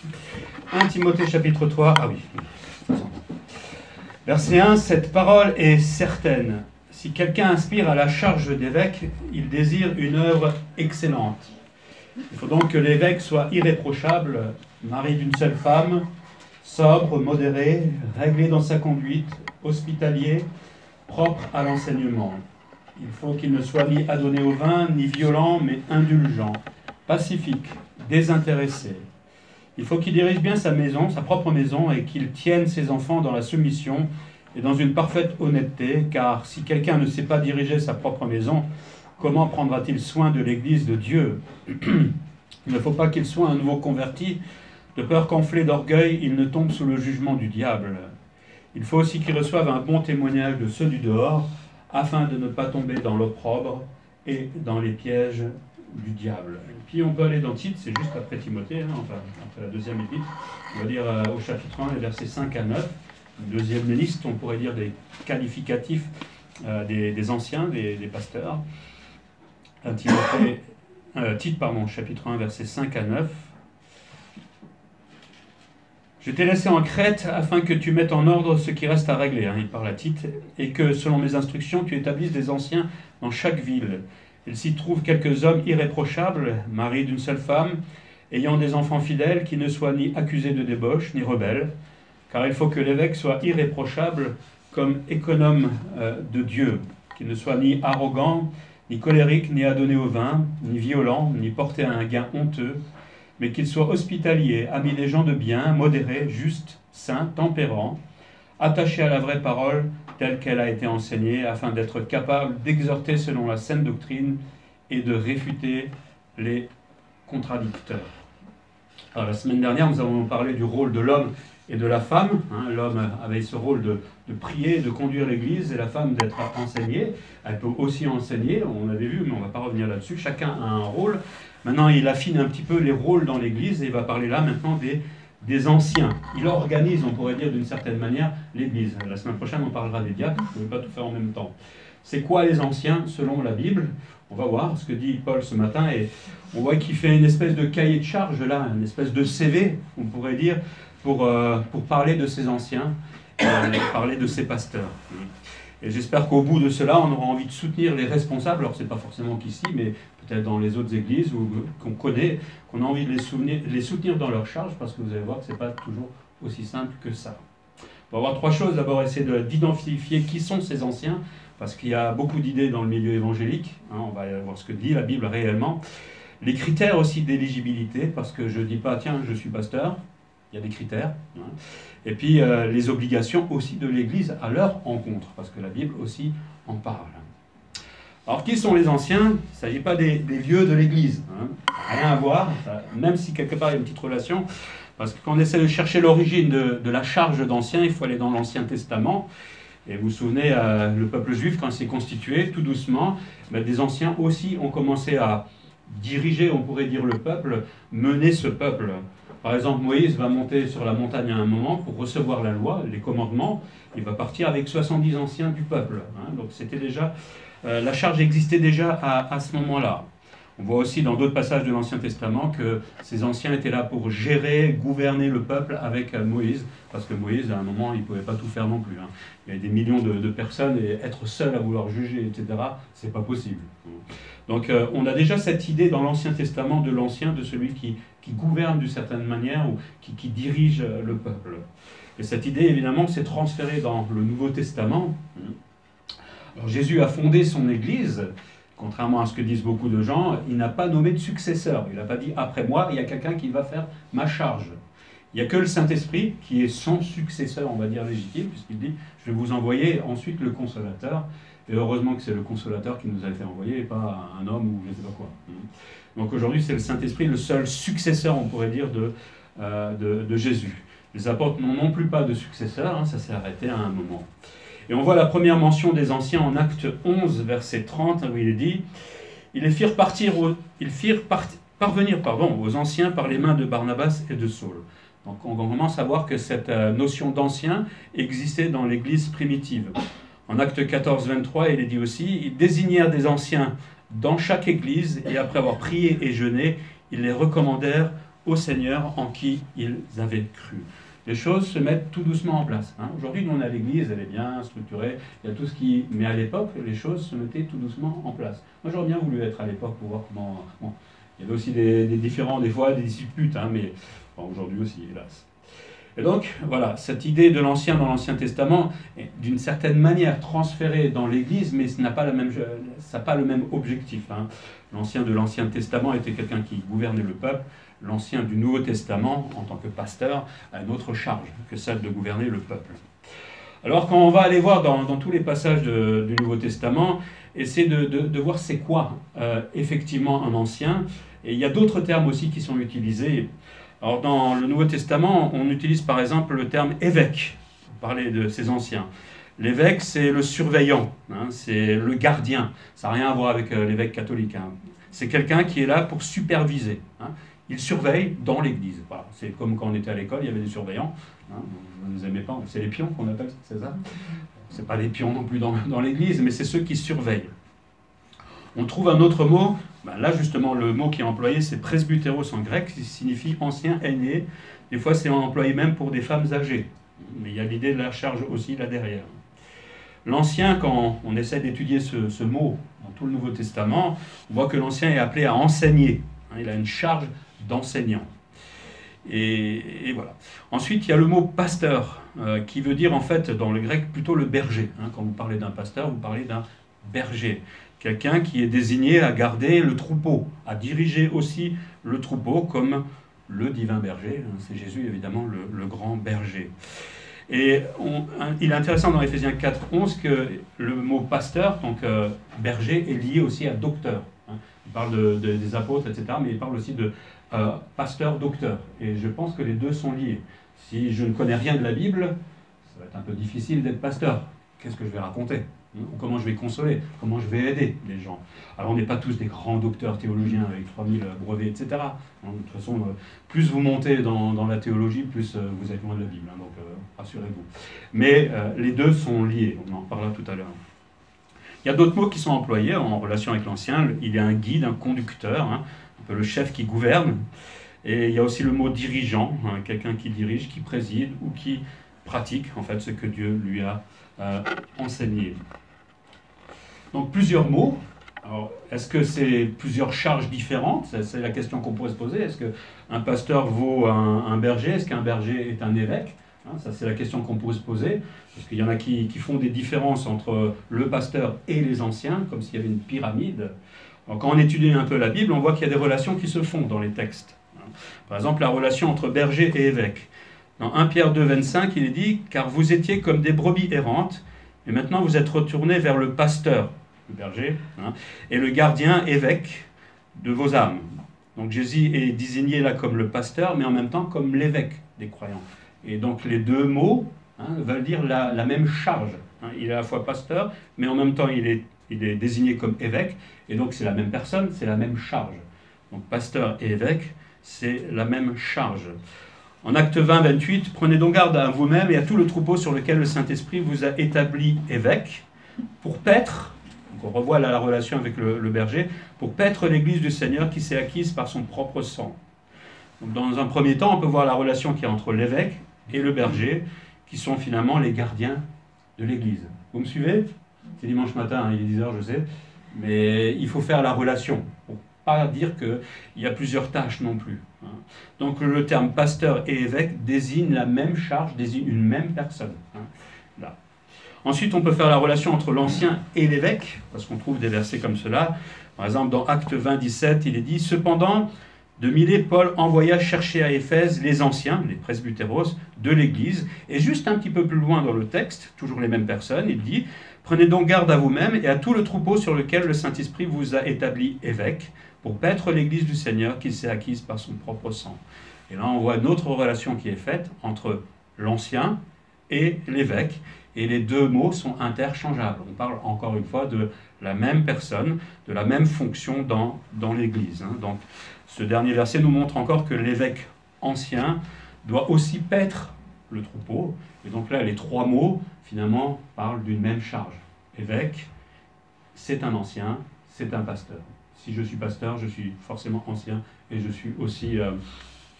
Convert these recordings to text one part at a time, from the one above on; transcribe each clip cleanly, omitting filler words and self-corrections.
1 Timothée chapitre 3, verset 1, cette parole est certaine. Si quelqu'un aspire à la charge d'évêque, il désire une œuvre excellente. Il faut donc que l'évêque soit irréprochable, mari d'une seule femme, sobre, modéré, réglé dans sa conduite, hospitalier, propre à l'enseignement. Il faut qu'il ne soit ni adonné au vin, ni violent, mais indulgent, pacifique, désintéressé. Il faut qu'il dirige bien sa maison, sa propre maison, et qu'il tienne ses enfants dans la soumission et dans une parfaite honnêteté, car si quelqu'un ne sait pas diriger sa propre maison, comment prendra-t-il soin de l'Église de Dieu ? Il ne faut pas qu'il soit un nouveau converti, de peur qu'enflé d'orgueil, il ne tombe sous le jugement du diable. Il faut aussi qu'il reçoive un bon témoignage de ceux du dehors, afin de ne pas tomber dans l'opprobre et dans les pièges du diable. Et puis on peut aller dans Tite, c'est juste après Timothée, enfin après la deuxième épître, on va dire au chapitre 1, les versets 5 à 9, une deuxième liste, on pourrait dire des qualificatifs anciens, des pasteurs. Tite, chapitre 1, versets 5 à 9. Je t'ai laissé en Crète afin que tu mettes en ordre ce qui reste à régler, il parle à Tite, et que, selon mes instructions, tu établisses des anciens dans chaque ville. Il s'y trouve quelques hommes irréprochables, maris d'une seule femme, ayant des enfants fidèles, qui ne soient ni accusés de débauche, ni rebelles, car il faut que l'évêque soit irréprochable comme économe de Dieu, qu'il ne soit ni arrogant, ni colérique, ni adonné au vin, ni violent, ni porté à un gain honteux, mais qu'il soit hospitalier, ami des gens de bien, modéré, juste, saint, tempérant, attaché à la vraie parole telle qu'elle a été enseignée, afin d'être capable d'exhorter selon la saine doctrine et de réfuter les contradicteurs. Alors, la semaine dernière, nous avons parlé du rôle de l'homme et de la femme. L'homme avait ce rôle de prier, de conduire l'Église, et la femme d'être enseignée. Elle peut aussi enseigner, on l'avait vu, mais on ne va pas revenir là-dessus. Chacun a un rôle. Maintenant, il affine un petit peu les rôles dans l'Église, et il va parler là maintenant des anciens. Il organise, on pourrait dire d'une certaine manière, l'Église. La semaine prochaine, on parlera des diacres, je ne vais pas tout faire en même temps. C'est quoi les anciens selon la Bible ? On va voir ce que dit Paul ce matin, et on voit qu'il fait une espèce de cahier de charge là, une espèce de CV, on pourrait dire, pour parler de ces anciens, parler de ces pasteurs. Et j'espère qu'au bout de cela, on aura envie de soutenir les responsables. Alors, ce n'est pas forcément qu'ici, mais peut-être dans les autres églises qu'on connaît, qu'on a envie de les soutenir dans leur charge, parce que vous allez voir que ce n'est pas toujours aussi simple que ça. On va voir trois choses. D'abord, essayer d'identifier qui sont ces anciens, parce qu'il y a beaucoup d'idées dans le milieu évangélique. On va voir ce que dit la Bible réellement. Les critères aussi d'éligibilité, parce que je ne dis pas, tiens, je suis pasteur. Il y a des critères. Et puis les obligations aussi de l'Église à leur encontre, parce que la Bible aussi en parle. Alors qui sont les anciens ? Il ne s'agit pas des vieux de l'Église. Rien à voir, même si quelque part il y a une petite relation, parce que quand on essaie de chercher l'origine de la charge d'anciens, il faut aller dans l'Ancien Testament. Et vous vous souvenez, le peuple juif, quand il s'est constitué, tout doucement, des anciens aussi ont commencé à diriger, on pourrait dire, le peuple, mener ce peuple. Par exemple, Moïse va monter sur la montagne à un moment pour recevoir la loi, les commandements. Il va partir avec 70 anciens du peuple. Donc c'était déjà, la charge existait déjà à ce moment-là. On voit aussi dans d'autres passages de l'Ancien Testament que ces anciens étaient là pour gérer, gouverner le peuple avec Moïse, parce que Moïse, à un moment, il ne pouvait pas tout faire non plus. Il y avait des millions de personnes, et être seul à vouloir juger, etc., c'est pas possible. Donc on a déjà cette idée dans l'Ancien Testament de l'ancien, de celui qui gouverne d'une certaine manière, ou qui dirige le peuple. Et cette idée, évidemment, s'est transférée dans le Nouveau Testament. Alors Jésus a fondé son Église. Contrairement à ce que disent beaucoup de gens, il n'a pas nommé de successeur. Il n'a pas dit « après moi, il y a quelqu'un qui va faire ma charge ». Il n'y a que le Saint-Esprit qui est son successeur, on va dire, légitime, puisqu'il dit « je vais vous envoyer ensuite le Consolateur ». Et heureusement que c'est le Consolateur qui nous a été envoyé, et pas un homme ou je ne sais pas quoi. Donc aujourd'hui, c'est le Saint-Esprit, le seul successeur, on pourrait dire, de Jésus. Les apôtres n'ont non plus pas de successeur, ça s'est arrêté à un moment. Et on voit la première mention des anciens en Acte 11, verset 30, où il est dit « Ils firent parvenir aux anciens par les mains de Barnabas et de Saul. » Donc on commence à voir que cette notion d'ancien existait dans l'Église primitive. En Acte 14, 23, il est dit aussi « Ils désignèrent des anciens dans chaque Église, et après avoir prié et jeûné, ils les recommandèrent au Seigneur en qui ils avaient cru. Les choses se mettent tout doucement en place. Aujourd'hui, nous, on a l'église, elle est bien structurée, il y a tout ce qui... Mais à l'époque, les choses se mettaient tout doucement en place. Moi, j'aurais bien voulu être à l'époque pour voir comment... Bon, il y avait aussi des différends, des fois, des disputes, mais bon, aujourd'hui aussi, hélas. Et donc, voilà, cette idée de l'Ancien dans l'Ancien Testament est d'une certaine manière transférée dans l'Église, mais ça n'a pas le même objectif. L'Ancien de l'Ancien Testament était quelqu'un qui gouvernait le peuple. L'Ancien du Nouveau Testament, en tant que pasteur, a une autre charge que celle de gouverner le peuple. Alors, quand on va aller voir dans tous les passages du Nouveau Testament, essayer de voir c'est quoi effectivement un ancien. Et il y a d'autres termes aussi qui sont utilisés. Alors, dans le Nouveau Testament, on utilise par exemple le terme évêque pour parler de ces anciens. L'évêque, c'est le surveillant, c'est le gardien. Ça n'a rien à voir avec l'évêque catholique. C'est quelqu'un qui est là pour superviser. Il surveille dans l'église. Voilà. C'est comme quand on était à l'école, il y avait des surveillants. Vous ne les aimez pas, c'est les pions qu'on appelle, c'est ça ? Ce n'est pas les pions non plus dans l'église, mais c'est ceux qui surveillent. On trouve un autre mot, là justement le mot qui est employé c'est presbytéros en grec, qui signifie ancien, aîné. Des fois c'est employé même pour des femmes âgées, mais il y a l'idée de la charge aussi là derrière. L'ancien, quand on essaie d'étudier ce mot dans tout le Nouveau Testament, on voit que l'ancien est appelé à enseigner, il a une charge d'enseignant. Et voilà. Ensuite, il y a le mot pasteur, qui veut dire en fait dans le grec plutôt le berger. Quand vous parlez d'un pasteur, vous parlez d'un berger. Quelqu'un qui est désigné à garder le troupeau, à diriger aussi le troupeau comme le divin berger. C'est Jésus évidemment le grand berger. Et il est intéressant dans Éphésiens 4:11 que le mot pasteur, donc berger, est lié aussi à docteur. Il parle des apôtres, etc., mais il parle aussi de pasteur-docteur. Et je pense que les deux sont liés. Si je ne connais rien de la Bible, ça va être un peu difficile d'être pasteur. Qu'est-ce que je vais raconter ? Ou comment je vais consoler ? Comment je vais aider les gens ? Alors on n'est pas tous des grands docteurs théologiens avec 3000 brevets, etc. De toute façon, plus vous montez dans la théologie, plus vous êtes loin de la Bible. Donc rassurez-vous. Mais les deux sont liés. On en parlera tout à l'heure. Il y a d'autres mots qui sont employés en relation avec l'ancien. Il y a un guide, un conducteur, un peu le chef qui gouverne. Et il y a aussi le mot dirigeant, quelqu'un qui dirige, qui préside ou qui pratique en fait ce que Dieu lui a enseigné. Donc plusieurs mots. Alors, est-ce que c'est plusieurs charges différentes ? C'est la question qu'on pourrait se poser. Est-ce qu'un pasteur vaut un berger ? Est-ce qu'un berger est un évêque ? Ça, c'est la question qu'on pourrait se poser. Parce qu'il y en a qui font des différences entre le pasteur et les anciens, comme s'il y avait une pyramide. Alors, quand on étudie un peu la Bible, on voit qu'il y a des relations qui se font dans les textes. Par exemple, la relation entre berger et évêque. Dans 1 Pierre 2,25, il est dit « Car vous étiez comme des brebis errantes, mais maintenant vous êtes retournés vers le pasteur, le berger, et le gardien évêque de vos âmes. » Donc Jésus est désigné là comme le pasteur, mais en même temps comme l'évêque des croyants. Et donc les deux mots veulent dire la même charge. Il est à la fois pasteur, mais en même temps il est désigné comme évêque, et donc c'est la même personne, c'est la même charge. Donc pasteur et évêque, c'est la même charge. En Actes 20-28, prenez donc garde à vous-même et à tout le troupeau sur lequel le Saint-Esprit vous a établi évêque, pour paître, donc on revoit là la relation avec le berger, pour paître l'Église du Seigneur qui s'est acquise par son propre sang. Donc dans un premier temps, on peut voir la relation qu'il y a entre l'évêque et le berger, qui sont finalement les gardiens de l'Église. Vous me suivez ? C'est dimanche matin, il est 10h, je sais, mais il faut faire la relation, pour pas dire qu'il y a plusieurs tâches non plus. Donc le terme pasteur et évêque désigne la même charge, désigne une même personne. Là. Ensuite, on peut faire la relation entre l'ancien et l'évêque, parce qu'on trouve des versets comme cela. Par exemple, dans Actes 20-17, il est dit « Cependant, de Milet, Paul envoya chercher à Éphèse les anciens, les presbytéros, de l'Église. » Et juste un petit peu plus loin dans le texte, toujours les mêmes personnes, il dit « Prenez donc garde à vous-même et à tout le troupeau sur lequel le Saint-Esprit vous a établi évêque, pour paître l'Église du Seigneur qui s'est acquise par son propre sang. » Et là, on voit une autre relation qui est faite entre l'ancien et l'évêque, et les deux mots sont interchangeables. On parle encore une fois de la même personne, de la même fonction dans l'Église. Donc, ce dernier verset nous montre encore que l'évêque ancien doit aussi paître le troupeau. Et donc là, les trois mots, finalement, parlent d'une même charge. Évêque, c'est un ancien, c'est un pasteur. Si je suis pasteur, je suis forcément ancien et je suis aussi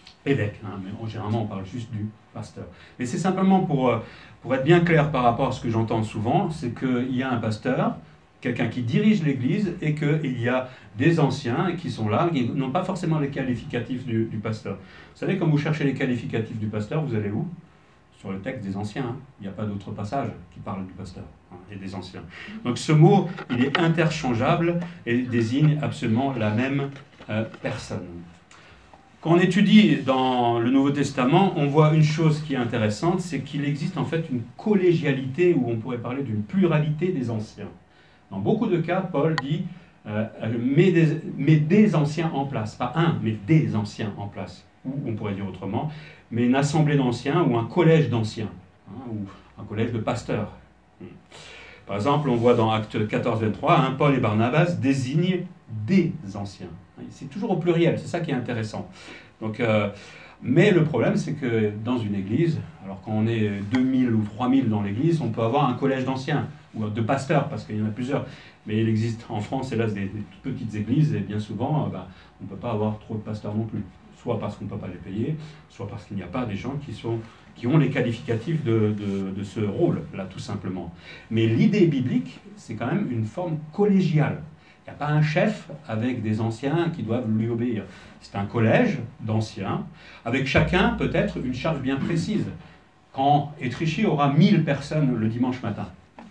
évêque, hein, mais généralement on parle juste du pasteur. Mais c'est simplement pour être bien clair par rapport à ce que j'entends souvent, c'est qu'il y a un pasteur, quelqu'un qui dirige l'Église, et qu'il y a des anciens qui sont là, qui n'ont pas forcément les qualificatifs du pasteur. Vous savez, quand vous cherchez les qualificatifs du pasteur, vous allez où? Sur le texte des anciens. Hein. Il n'y a pas d'autre passage qui parle du pasteur hein, et des anciens. Donc ce mot, il est interchangeable et désigne absolument la même personne. Quand on étudie dans le Nouveau Testament, on voit une chose qui est intéressante, c'est qu'il existe en fait une collégialité, ou on pourrait parler d'une pluralité des anciens. Dans beaucoup de cas, Paul dit mets des anciens en place. Pas un, mais des anciens en place. Ou on pourrait dire autrement, mais une assemblée d'anciens ou un collège d'anciens, hein, ou un collège de pasteurs. Par exemple, on voit dans Actes 14, 23, hein, Paul et Barnabas désignent des anciens. C'est toujours au pluriel, c'est ça qui est intéressant. Donc, mais le problème, c'est que dans une église, alors quand on est 2000 ou 3000 dans l'église, on peut avoir un collège d'anciens, ou de pasteurs, parce qu'il y en a plusieurs. Mais il existe en France, hélas, des toutes petites églises, et bien souvent, on ne peut pas avoir trop de pasteurs non plus. Soit parce qu'on ne peut pas les payer, soit parce qu'il n'y a pas des gens qui ont les qualificatifs de ce rôle-là, tout simplement. Mais l'idée biblique, c'est quand même une forme collégiale. Il n'y a pas un chef avec des anciens qui doivent lui obéir. C'est un collège d'anciens, avec chacun peut-être une charge bien précise. Quand Étrichy aura 1000 personnes le dimanche matin,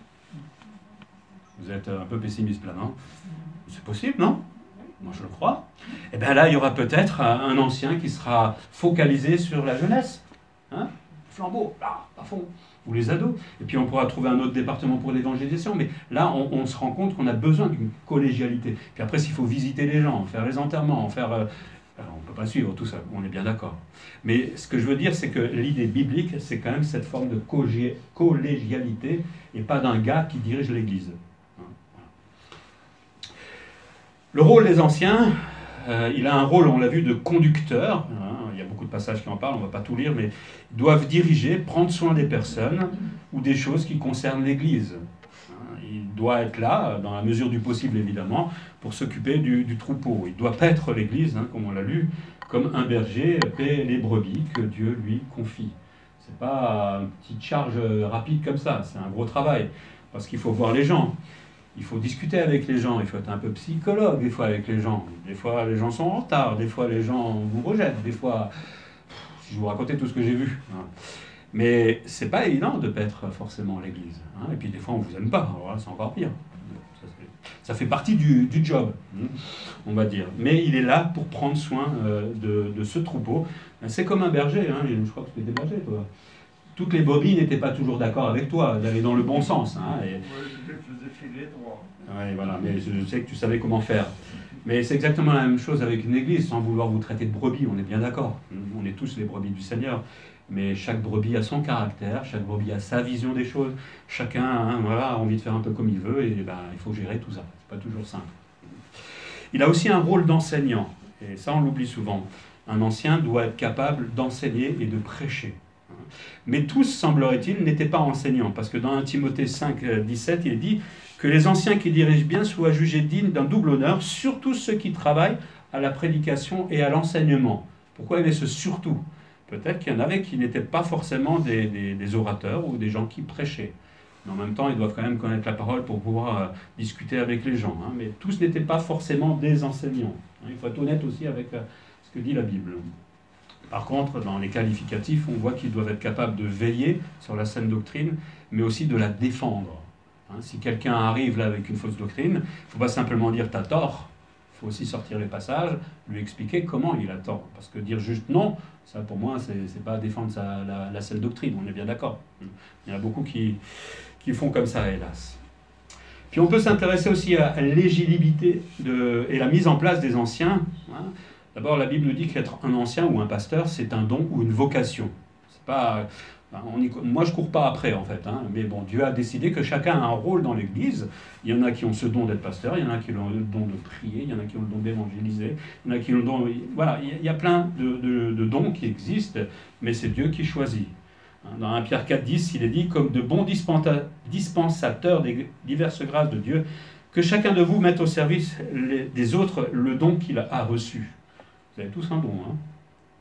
vous êtes un peu pessimiste là, non? C'est possible, non? Moi je le crois. Et bien là, il y aura peut-être un ancien qui sera focalisé sur la jeunesse. Hein? Flambeau, là, à fond. Ou les ados. Et puis on pourra trouver un autre département pour l'évangélisation. Mais là, on se rend compte qu'on a besoin d'une collégialité. Puis après, s'il faut visiter les gens, faire les enterrements, on ne peut pas suivre tout ça, on est bien d'accord. Mais ce que je veux dire, c'est que l'idée biblique, c'est quand même cette forme de collégialité et pas d'un gars qui dirige l'Église. Le rôle des anciens, il a un rôle, on l'a vu, de conducteur. Il y a beaucoup de passages qui en parlent, on ne va pas tout lire, mais ils doivent diriger, prendre soin des personnes ou des choses qui concernent l'Église. Il doit être là, dans la mesure du possible évidemment, pour s'occuper du troupeau. Il doit paître l'Église, comme on l'a lu, comme un berger paie les brebis que Dieu lui confie. Ce n'est pas une petite charge rapide comme ça, c'est un gros travail, parce qu'il faut voir les gens. Il faut discuter avec les gens, il faut être un peu psychologue des fois avec les gens. Des fois les gens sont en retard, des fois les gens vous rejettent, des fois, si je vous racontais tout ce que j'ai vu. Mais c'est pas évident de paître forcément l'Église. Et puis des fois on vous aime pas, alors là c'est encore pire. Ça fait partie du job, on va dire. Mais il est là pour prendre soin de ce troupeau. C'est comme un berger, je crois que tu étais berger toi. Toutes les brebis n'étaient pas toujours d'accord avec toi, d'aller dans le bon sens. Moi, je les faisais filer droit. Oui, voilà, mais je sais que tu savais comment faire. Mais c'est exactement la même chose avec une église, sans vouloir vous traiter de brebis, on est bien d'accord. On est tous les brebis du Seigneur. Mais chaque brebis a son caractère, chaque brebis a sa vision des choses. Chacun a envie de faire un peu comme il veut, et il faut gérer tout ça. C'est pas toujours simple. Il a aussi un rôle d'enseignant, et ça on l'oublie souvent. Un ancien doit être capable d'enseigner et de prêcher. Mais tous, semblerait-il, n'étaient pas enseignants, parce que dans 1 Timothée 5, 17, il est dit que les anciens qui dirigent bien soient jugés dignes d'un double honneur, surtout ceux qui travaillent à la prédication et à l'enseignement. Pourquoi il y avait ce surtout? Peut-être qu'il y en avait qui n'étaient pas forcément des orateurs ou des gens qui prêchaient. Mais en même temps, ils doivent quand même connaître la parole pour pouvoir discuter avec les gens. Mais tous n'étaient pas forcément des enseignants. Il faut être honnête aussi avec ce que dit la Bible. Par contre, dans les qualificatifs, on voit qu'ils doivent être capables de veiller sur la saine doctrine, mais aussi de la défendre. Si quelqu'un arrive là avec une fausse doctrine, il ne faut pas simplement dire « t'as tort ». Il faut aussi sortir les passages, lui expliquer comment il a tort. Parce que dire juste non, ça pour moi, c'est pas défendre la saine doctrine, on est bien d'accord. Il y en a beaucoup qui font comme ça, hélas. Puis on peut s'intéresser aussi à l'éligibilité et la mise en place des anciens. D'abord, la Bible nous dit qu'être un ancien ou un pasteur, c'est un don ou une vocation. C'est pas, moi, je ne cours pas après, en fait. Mais bon, Dieu a décidé que chacun a un rôle dans l'Église. Il y en a qui ont ce don d'être pasteur, il y en a qui ont le don de prier, il y en a qui ont le don d'évangéliser, il y en a qui ont le don... Voilà, il y a plein de dons qui existent, mais c'est Dieu qui choisit. Dans 1 Pierre 4, 10, il est dit, comme de bons dispensateurs des diverses grâces de Dieu, que chacun de vous mette au service des autres le don qu'il a reçu. Vous avez tous un don,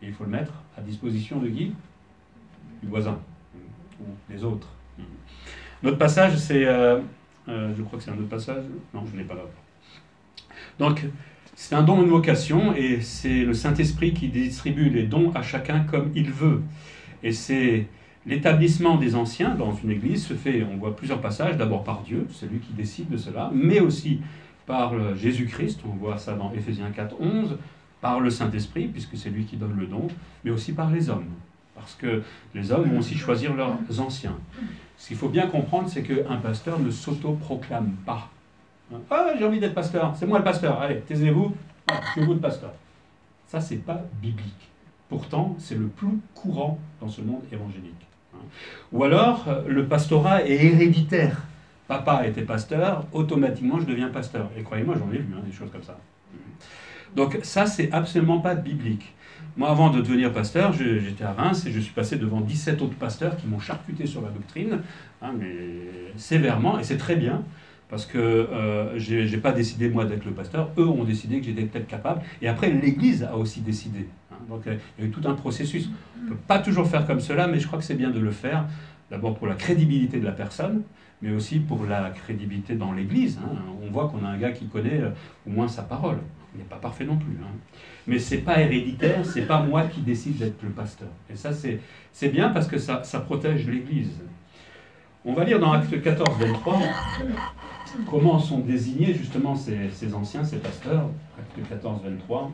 Et il faut le mettre à disposition de qui? Du voisin, ou des autres. Notre passage, c'est... je crois que c'est un autre passage. Non, je n'ai pas là. Donc, c'est un don, une vocation, et c'est le Saint-Esprit qui distribue les dons à chacun comme il veut. Et c'est l'établissement des anciens dans une église se fait, on voit plusieurs passages, d'abord par Dieu, c'est lui qui décide de cela, mais aussi par Jésus-Christ, on voit ça dans Éphésiens 4, 11, par le Saint-Esprit, puisque c'est lui qui donne le don, mais aussi par les hommes, parce que les hommes vont aussi choisir leurs anciens. Ce qu'il faut bien comprendre, c'est qu'un pasteur ne s'auto-proclame pas. Ah, j'ai envie d'être pasteur, c'est moi le pasteur, allez, taisez-vous, je suis vous le pasteur. Ça, c'est pas biblique. Pourtant, c'est le plus courant dans ce monde évangélique. Ou alors, le pastorat est héréditaire. Papa était pasteur, automatiquement je deviens pasteur. Et croyez-moi, j'en ai vu des choses comme ça. Donc ça, c'est absolument pas biblique. Moi, avant de devenir pasteur, j'étais à Reims et je suis passé devant 17 autres pasteurs qui m'ont charcuté sur la doctrine, mais sévèrement, et c'est très bien. Parce que je n'ai pas décidé, moi, d'être le pasteur. Eux ont décidé que j'étais peut-être capable. Et après, l'Église a aussi décidé. Donc, il y a eu tout un processus. On ne peut pas toujours faire comme cela, mais je crois que c'est bien de le faire. D'abord pour la crédibilité de la personne, mais aussi pour la crédibilité dans l'Église. On voit qu'on a un gars qui connaît au moins sa parole. Il n'est pas parfait non plus. Mais ce n'est pas héréditaire, ce n'est pas moi qui décide d'être le pasteur. Et ça, c'est bien parce que ça protège l'Église. On va lire dans Actes 14, 23... comment sont désignés justement ces anciens, ces pasteurs. Acte 14, 23.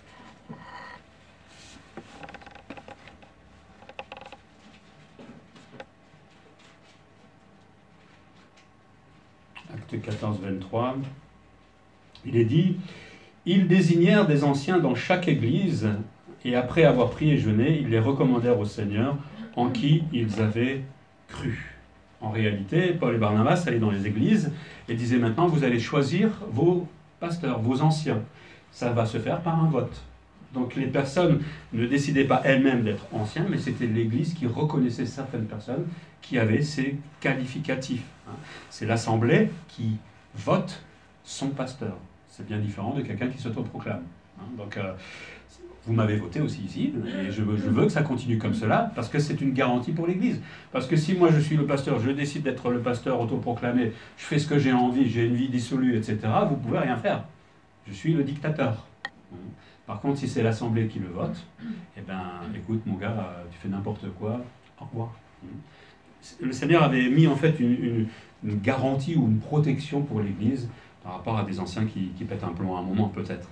Acte 14, 23. Il est dit, « Ils désignèrent des anciens dans chaque église, et après avoir prié et jeûné, ils les recommandèrent au Seigneur, en qui ils avaient cru. » En réalité, Paul et Barnabas allaient dans les églises et disaient maintenant, vous allez choisir vos pasteurs, vos anciens. Ça va se faire par un vote. Donc les personnes ne décidaient pas elles-mêmes d'être anciens, mais c'était l'église qui reconnaissait certaines personnes qui avaient ces qualificatifs. C'est l'assemblée qui vote son pasteur. C'est bien différent de quelqu'un qui s'autoproclame. Donc vous m'avez voté aussi ici, et je veux que ça continue comme cela, parce que c'est une garantie pour l'Église. Parce que si moi je suis le pasteur, je décide d'être le pasteur autoproclamé, je fais ce que j'ai envie, j'ai une vie dissolue, etc., vous ne pouvez rien faire. Je suis le dictateur. Par contre, si c'est l'Assemblée qui le vote, eh bien, écoute mon gars, tu fais n'importe quoi, au revoir. Le Seigneur avait mis en fait une garantie ou une protection pour l'Église par rapport à des anciens qui pètent un plomb à un moment peut-être.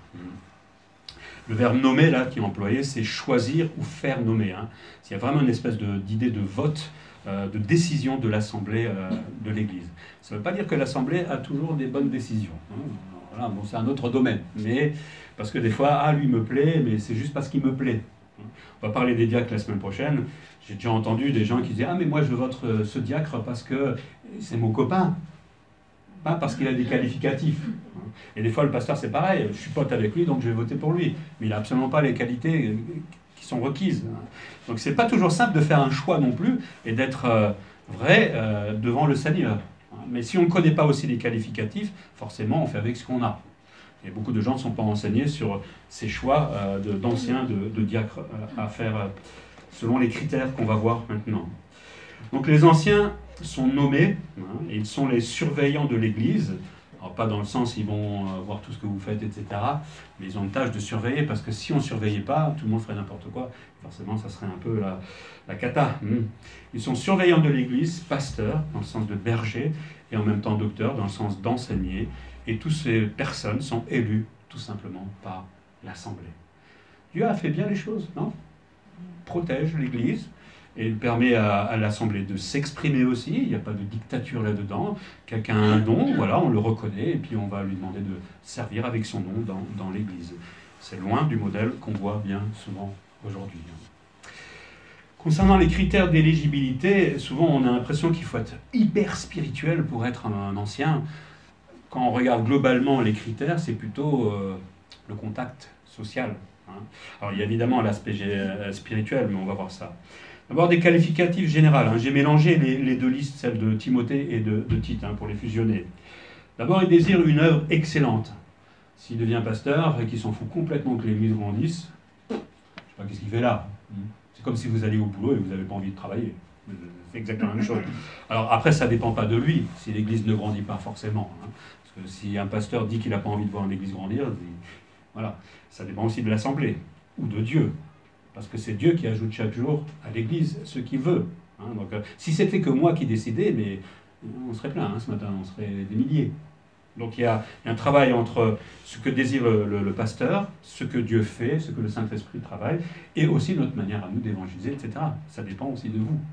Le verbe nommer, là, qui est employé, c'est choisir ou faire nommer. Il y a vraiment une espèce d'idée de vote, de décision de l'Assemblée de l'Église. Ça ne veut pas dire que l'Assemblée a toujours des bonnes décisions. Voilà, bon, c'est un autre domaine. Mais, parce que des fois, lui me plaît, mais c'est juste parce qu'il me plaît. On va parler des diacres la semaine prochaine. J'ai déjà entendu des gens qui disaient « Ah, mais moi, je vote ce diacre parce que c'est mon copain. » Pas parce qu'il a des qualificatifs. Et des fois, le pasteur, c'est pareil. Je suis pote avec lui, donc je vais voter pour lui. Mais il n'a absolument pas les qualités qui sont requises. Donc, c'est pas toujours simple de faire un choix non plus et d'être vrai devant le Seigneur. Mais si on ne connaît pas aussi les qualificatifs, forcément, on fait avec ce qu'on a. Et beaucoup de gens ne sont pas renseignés sur ces choix d'anciens, de diacres à faire selon les critères qu'on va voir maintenant. Donc, les anciens sont nommés, et ils sont les surveillants de l'Église. Alors pas dans le sens ils vont voir tout ce que vous faites, etc. Mais ils ont une tâche de surveiller, parce que si on ne surveillait pas, tout le monde ferait n'importe quoi. Forcément, ça serait un peu la cata. Ils sont surveillants de l'Église, pasteurs, dans le sens de berger, et en même temps docteurs, dans le sens d'enseigner. Et toutes ces personnes sont élues, tout simplement, par l'Assemblée. Dieu a fait bien les choses, non ? Protège l'Église. Et il permet à l'Assemblée de s'exprimer aussi, il n'y a pas de dictature là-dedans. Quelqu'un a un don, voilà, on le reconnaît, et puis on va lui demander de servir avec son don dans l'Église. C'est loin du modèle qu'on voit bien souvent aujourd'hui. Concernant les critères d'éligibilité, souvent on a l'impression qu'il faut être hyper spirituel pour être un ancien. Quand on regarde globalement les critères, c'est plutôt le contact social. Alors il y a évidemment l'aspect spirituel, mais on va voir ça. D'abord des qualificatifs généraux. J'ai mélangé les deux listes, celle de Timothée et de Tite, pour les fusionner. D'abord, il désire une œuvre excellente. S'il devient pasteur et qu'il s'en fout complètement que l'Église grandisse, je Qu'est-ce qu'il fait là? C'est comme si vous alliez au boulot et vous n'avez pas envie de travailler. C'est exactement la même chose. Alors après, ça ne dépend pas de lui, si l'Église ne grandit pas forcément. Parce que si un pasteur dit qu'il n'a pas envie de voir une Église grandir, voilà, ça dépend aussi de l'Assemblée, ou de Dieu. Parce que c'est Dieu qui ajoute chaque jour à l'Église ce qu'il veut. Donc, si c'était que moi qui décidais, mais on serait plein ce matin, on serait des milliers. Donc il y a un travail entre ce que désire le pasteur, ce que Dieu fait, ce que le Saint-Esprit travaille, et aussi notre manière à nous d'évangéliser, etc. Ça dépend aussi de vous.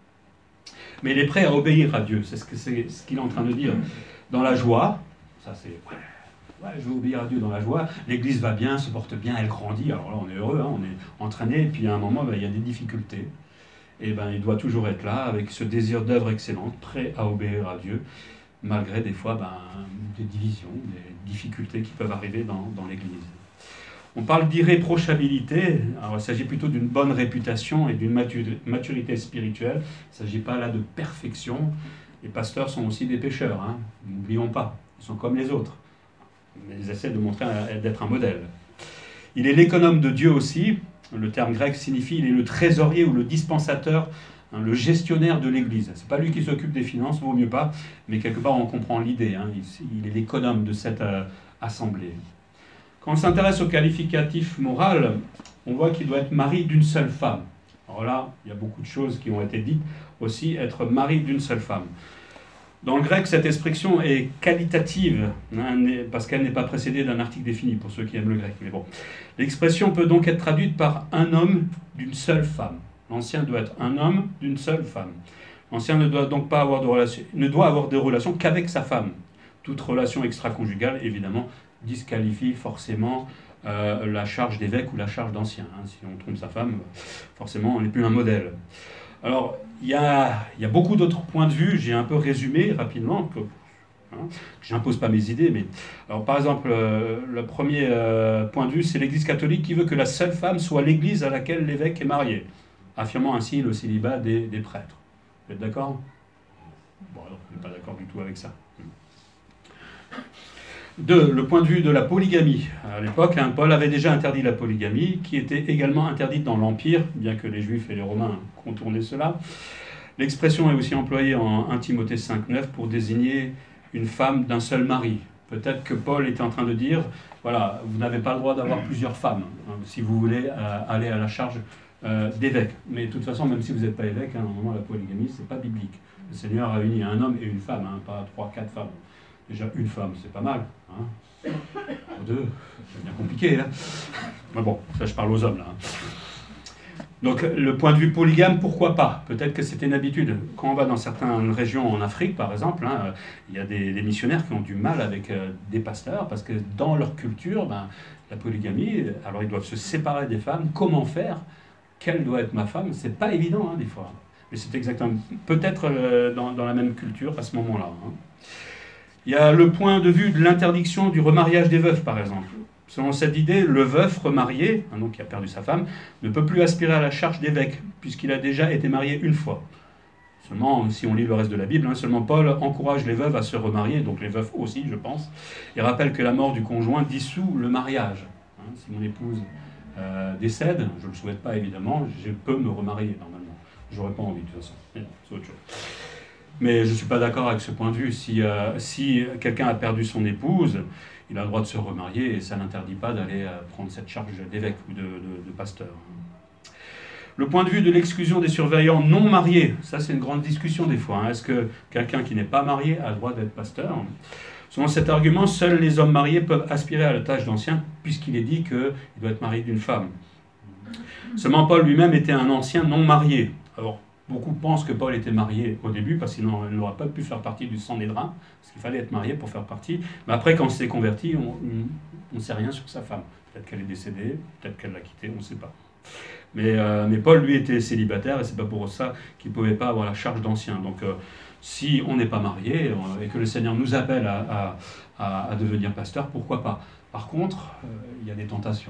Mais il est prêt à obéir à Dieu, c'est ce qu'il est en train de dire. Dans la joie, ça c'est... Ouais, je veux obéir à Dieu dans la joie, l'Église va bien, se porte bien, elle grandit, alors là on est heureux, on est entraîné, et puis à un moment il y a des difficultés. Et il doit toujours être là, avec ce désir d'œuvre excellente, prêt à obéir à Dieu, malgré des fois des divisions, des difficultés qui peuvent arriver dans l'Église. On parle d'irréprochabilité, alors il s'agit plutôt d'une bonne réputation et d'une maturité spirituelle, il ne s'agit pas là de perfection. Les pasteurs sont aussi des pécheurs, n'oublions pas, ils sont comme les autres, mais ils essaient de montrer d'être un modèle. Il est l'économe de Dieu aussi, le terme grec signifie il est le trésorier ou le dispensateur, le gestionnaire de l'Église. Ce n'est pas lui qui s'occupe des finances, vaut mieux pas, mais quelque part on comprend l'idée. Il est l'économe de cette assemblée. Quand on s'intéresse au qualificatif moral, on voit qu'il doit être mari d'une seule femme. Alors là, il y a beaucoup de choses qui ont été dites aussi, être mari d'une seule femme. Dans le grec, cette expression est qualitative, parce qu'elle n'est pas précédée d'un article défini, pour ceux qui aiment le grec. Mais bon, l'expression peut donc être traduite par un homme d'une seule femme. L'ancien doit être un homme d'une seule femme. L'ancien ne doit donc pas avoir de relation, ne doit avoir de relation qu'avec sa femme. Toute relation extra-conjugale, évidemment, disqualifie forcément la charge d'évêque ou la charge d'ancien. Si on trompe sa femme, forcément, on n'est plus un modèle. Alors, il y a beaucoup d'autres points de vue, j'ai un peu résumé rapidement, que j'impose pas mes idées, mais... Alors, par exemple, le premier point de vue, c'est l'Église catholique qui veut que la seule femme soit l'Église à laquelle l'évêque est marié, affirmant ainsi le célibat des prêtres. Vous êtes d'accord? Bon, alors, je ne suis pas d'accord du tout avec ça. 2. Le point de vue de la polygamie. À l'époque, Paul avait déjà interdit la polygamie, qui était également interdite dans l'Empire, bien que les Juifs et les Romains contournaient cela. L'expression est aussi employée en 1 Timothée 5,9 pour désigner une femme d'un seul mari. Peut-être que Paul était en train de dire, voilà, vous n'avez pas le droit d'avoir plusieurs femmes, si vous voulez aller à la charge d'évêque. Mais de toute façon, même si vous n'êtes pas évêque, à un moment, la polygamie, c'est pas biblique. Le Seigneur a uni un homme et une femme, pas 3-4 femmes. Déjà, une femme, c'est pas mal. 2, c'est bien compliqué. Mais bon, ça, je parle aux hommes, là. Donc, le point de vue polygame, pourquoi pas? Peut-être que c'était une habitude. Quand on va dans certaines régions en Afrique, par exemple, il y a des missionnaires qui ont du mal avec des pasteurs, parce que dans leur culture, la polygamie, alors ils doivent se séparer des femmes. Comment faire? Quelle doit être ma femme? C'est pas évident, des fois. Mais c'est exactement... Peut-être dans la même culture à ce moment-là. Il y a le point de vue de l'interdiction du remariage des veufs, par exemple. Selon cette idée, le veuf remarié, donc qui a perdu sa femme, ne peut plus aspirer à la charge d'évêque, puisqu'il a déjà été marié une fois. Seulement, si on lit le reste de la Bible, seulement Paul encourage les veuves à se remarier, donc les veufs aussi, je pense, et rappelle que la mort du conjoint dissout le mariage. Si mon épouse décède, je ne le souhaite pas évidemment, je peux me remarier normalement. J'aurais pas envie de toute façon, c'est autre chose. Mais je ne suis pas d'accord avec ce point de vue. Si quelqu'un a perdu son épouse, il a le droit de se remarier et ça n'interdit pas d'aller prendre cette charge d'évêque ou de pasteur. Le point de vue de l'exclusion des surveillants non mariés, ça c'est une grande discussion des fois. Est-ce que quelqu'un qui n'est pas marié a le droit d'être pasteur? Selon cet argument, seuls les hommes mariés peuvent aspirer à la tâche d'ancien, puisqu'il est dit qu'il doit être marié d'une femme. Seulement Paul lui-même était un ancien non marié. Alors, beaucoup pensent que Paul était marié au début, parce qu'il n'aurait pas pu faire partie du Sanhédrin, parce qu'il fallait être marié pour faire partie. Mais après, quand il s'est converti, on ne sait rien sur sa femme. Peut-être qu'elle est décédée, peut-être qu'elle l'a quitté, on ne sait pas. Mais Paul, lui, était célibataire, et c'est pas pour ça qu'il ne pouvait pas avoir la charge d'ancien. Donc, si on n'est pas marié, et que le Seigneur nous appelle à devenir pasteur, pourquoi pas? Par contre, il y a des tentations.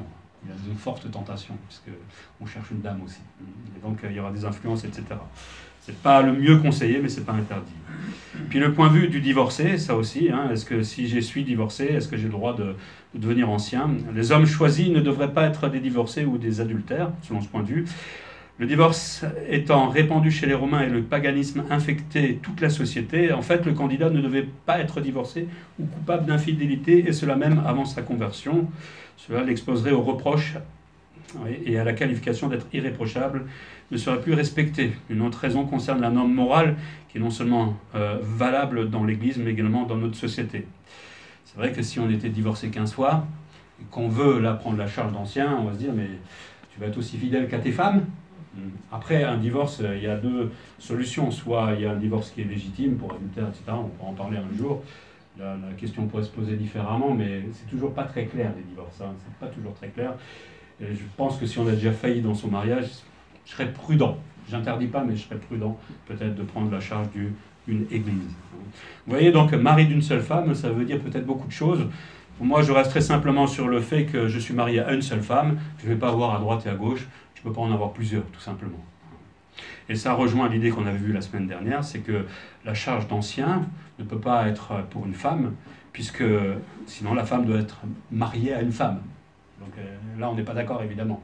Il y a de fortes tentations, puisqu'on cherche une dame aussi. Et donc il y aura des influences, etc. C'est pas le mieux conseillé, mais c'est pas interdit. Puis le point de vue du divorcé, ça aussi, est-ce que si je suis divorcé, est-ce que j'ai le droit de devenir ancien? Les hommes choisis ne devraient pas être des divorcés ou des adultères, selon ce point de vue. Le divorce étant répandu chez les Romains et le paganisme infecté toute la société, en fait, le candidat ne devait pas être divorcé ou coupable d'infidélité, et cela même avant sa conversion. Cela l'exposerait aux reproches et à la qualification d'être irréprochable, ne serait plus respecté. Une autre raison concerne la norme morale, qui est non seulement valable dans l'Église, mais également dans notre société. C'est vrai que si on était divorcé 15 fois, et qu'on veut là prendre la charge d'ancien, on va se dire, mais tu vas être aussi fidèle qu'à tes femmes? Après, un divorce, il y a deux solutions. Soit il y a un divorce qui est légitime pour adultère, etc. On pourra en parler un jour. La question pourrait se poser différemment, mais c'est toujours pas très clair, les divorces. C'est pas toujours très clair. Et je pense que si on a déjà failli dans son mariage, je serais prudent. J'interdis pas, mais je serais prudent peut-être de prendre la charge d'une église. Vous voyez, donc mari d'une seule femme, ça veut dire peut-être beaucoup de choses. Pour moi, je resterai simplement sur le fait que je suis marié à une seule femme. Je ne vais pas avoir à droite et à gauche. Je ne peux pas en avoir plusieurs, tout simplement. Et ça rejoint l'idée qu'on avait vue la semaine dernière, c'est que la charge d'ancien ne peut pas être pour une femme, puisque sinon la femme doit être mariée à une femme. Donc là, on n'est pas d'accord, évidemment.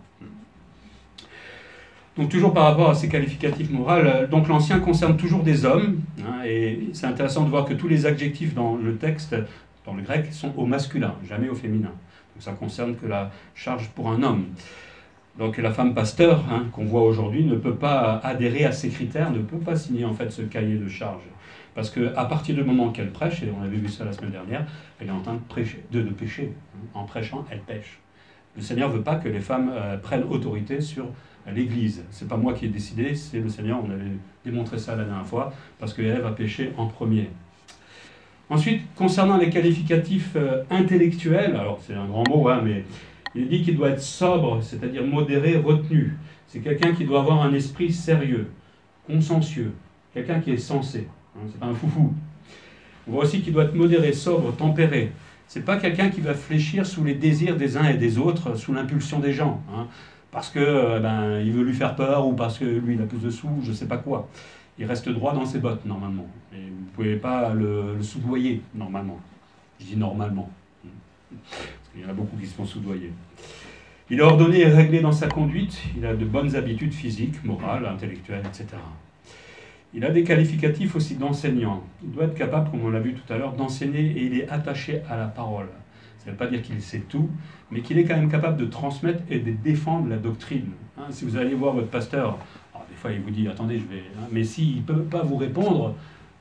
Donc toujours par rapport à ces qualificatifs moraux, donc l'ancien concerne toujours des hommes, et c'est intéressant de voir que tous les adjectifs dans le texte, dans le grec, sont au masculin, jamais au féminin. Donc ça concerne que la charge pour un homme. Donc la femme pasteur qu'on voit aujourd'hui ne peut pas adhérer à ces critères, ne peut pas signer en fait ce cahier de charge. Parce qu'à partir du moment qu'elle prêche, et on avait vu ça la semaine dernière, elle est en train de pécher. En prêchant, elle pêche. Le Seigneur ne veut pas que les femmes prennent autorité sur l'Église. Ce n'est pas moi qui ai décidé, c'est le Seigneur, on avait démontré ça la dernière fois, parce que Ève a péché en premier. Ensuite, concernant les qualificatifs intellectuels, alors c'est un grand mot, mais il dit qu'il doit être sobre, c'est-à-dire modéré, retenu. C'est quelqu'un qui doit avoir un esprit sérieux, consciencieux, quelqu'un qui est sensé. C'est pas un foufou. On voit aussi qu'il doit être modéré, sobre, tempéré. C'est pas quelqu'un qui va fléchir sous les désirs des uns et des autres, sous l'impulsion des gens, parce que il veut lui faire peur ou parce que lui il a plus de sous, je sais pas quoi. Il reste droit dans ses bottes normalement. Et vous ne pouvez pas le soudoyer normalement. Je dis normalement. Il y en a beaucoup qui se font soudoyer. Il est ordonné et réglé dans sa conduite, il a de bonnes habitudes physiques, morales, intellectuelles, etc. Il a des qualificatifs aussi d'enseignant. Il doit être capable, comme on l'a vu tout à l'heure, d'enseigner et il est attaché à la parole. Ça ne veut pas dire qu'il sait tout, mais qu'il est quand même capable de transmettre et de défendre la doctrine. Si vous allez voir votre pasteur, des fois il vous dit « attendez, je vais… » mais s'il ne peut pas vous répondre,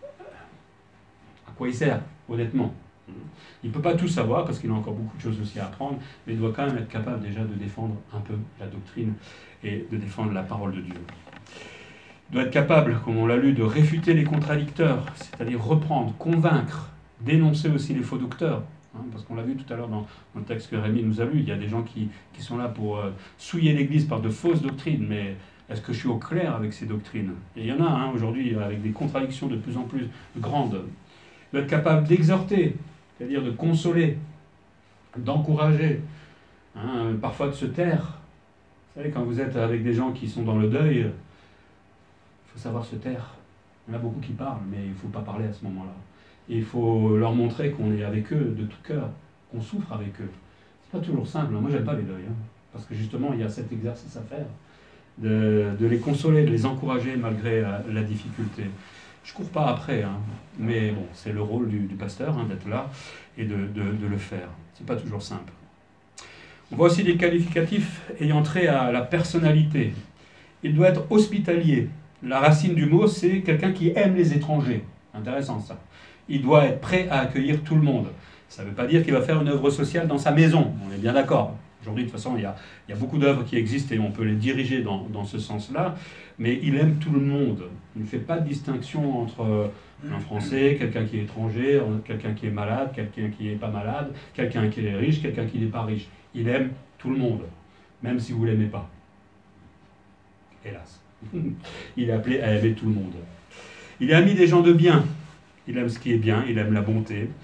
à quoi il sert, honnêtement? Il ne peut pas tout savoir parce qu'il a encore beaucoup de choses aussi à apprendre, mais il doit quand même être capable déjà de défendre un peu la doctrine et de défendre la parole de Dieu. Il doit être capable, comme on l'a lu, de réfuter les contradicteurs, c'est-à-dire reprendre, convaincre, dénoncer aussi les faux docteurs. Parce qu'on l'a vu tout à l'heure dans le texte que Rémi nous a lu, il y a des gens qui sont là pour souiller l'Église par de fausses doctrines, mais est-ce que je suis au clair avec ces doctrines? Et il y en a aujourd'hui avec des contradictions de plus en plus grandes. Il doit être capable d'exhorter, c'est-à-dire de consoler, d'encourager, parfois de se taire. Vous savez, quand vous êtes avec des gens qui sont dans le deuil, il faut savoir se taire. Il y en a beaucoup qui parlent, mais il ne faut pas parler à ce moment-là. Et il faut leur montrer qu'on est avec eux de tout cœur, qu'on souffre avec eux. C'est pas toujours simple. Moi, j'aime pas les deuils, parce que justement, il y a cet exercice à faire, de les consoler, de les encourager malgré la difficulté. Je cours pas après, mais bon, c'est le rôle du pasteur d'être là et de le faire. C'est pas toujours simple. On voit aussi des qualificatifs ayant trait à la personnalité. Il doit être hospitalier. La racine du mot, c'est quelqu'un qui aime les étrangers. Intéressant ça. Il doit être prêt à accueillir tout le monde. Ça ne veut pas dire qu'il va faire une œuvre sociale dans sa maison. On est bien d'accord. Aujourd'hui, de toute façon, il y a beaucoup d'œuvres qui existent et on peut les diriger dans ce sens-là. Mais il aime tout le monde. Il ne fait pas de distinction entre un Français, quelqu'un qui est étranger, quelqu'un qui est malade, quelqu'un qui n'est pas malade, quelqu'un qui est riche, quelqu'un qui n'est pas riche. Il aime tout le monde, même si vous ne l'aimez pas. Hélas. Il est appelé à aimer tout le monde. Il est ami des gens de bien. Il aime ce qui est bien, il aime la bonté.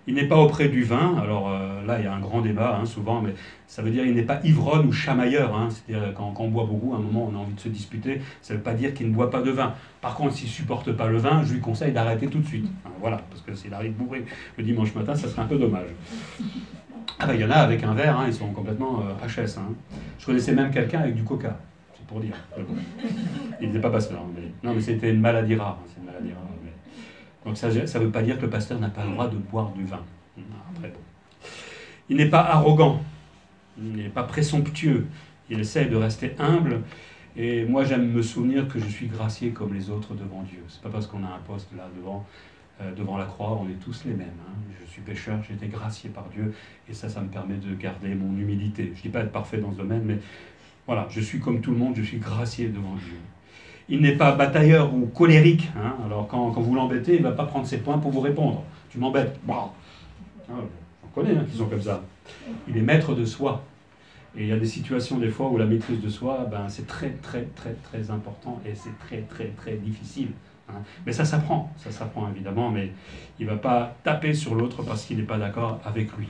Il n'est pas auprès du vin. Alors là, il y a un grand débat, souvent, mais ça veut dire qu'il n'est pas ivrogne ou chamailleur. C'est-à-dire quand on boit beaucoup, à un moment, on a envie de se disputer. Ça ne veut pas dire qu'il ne boit pas de vin. Par contre, s'il ne supporte pas le vin, je lui conseille d'arrêter tout de suite. Voilà, parce que s'il arrive bourré le dimanche matin, ça serait un peu dommage. Ah ben, il y en a avec un verre, ils sont complètement HS. Je connaissais même quelqu'un avec du coca, c'est pour dire. Il n'était pas pasteur, mais c'était une maladie rare. C'est une maladie rare. Donc ça ne veut pas dire que le pasteur n'a pas le droit de boire du vin. Après, bon. Il n'est pas arrogant, il n'est pas présomptueux, il essaie de rester humble. Et moi, j'aime me souvenir que je suis gracié comme les autres devant Dieu. C'est pas parce qu'on a un poste là devant la croix, on est tous les mêmes. Je suis pécheur, j'ai été gracié par Dieu, et ça me permet de garder mon humilité. Je ne dis pas être parfait dans ce domaine, mais voilà, je suis comme tout le monde, je suis gracié devant Dieu. Il n'est pas batailleur ou colérique. Alors quand vous l'embêtez, il ne va pas prendre ses points pour vous répondre. Tu m'embêtes. J'en connais qui sont comme ça. Il est maître de soi. Et il y a des situations des fois où la maîtrise de soi, c'est très très très très important et c'est très très très difficile. Mais ça s'apprend évidemment, mais il ne va pas taper sur l'autre parce qu'il n'est pas d'accord avec lui.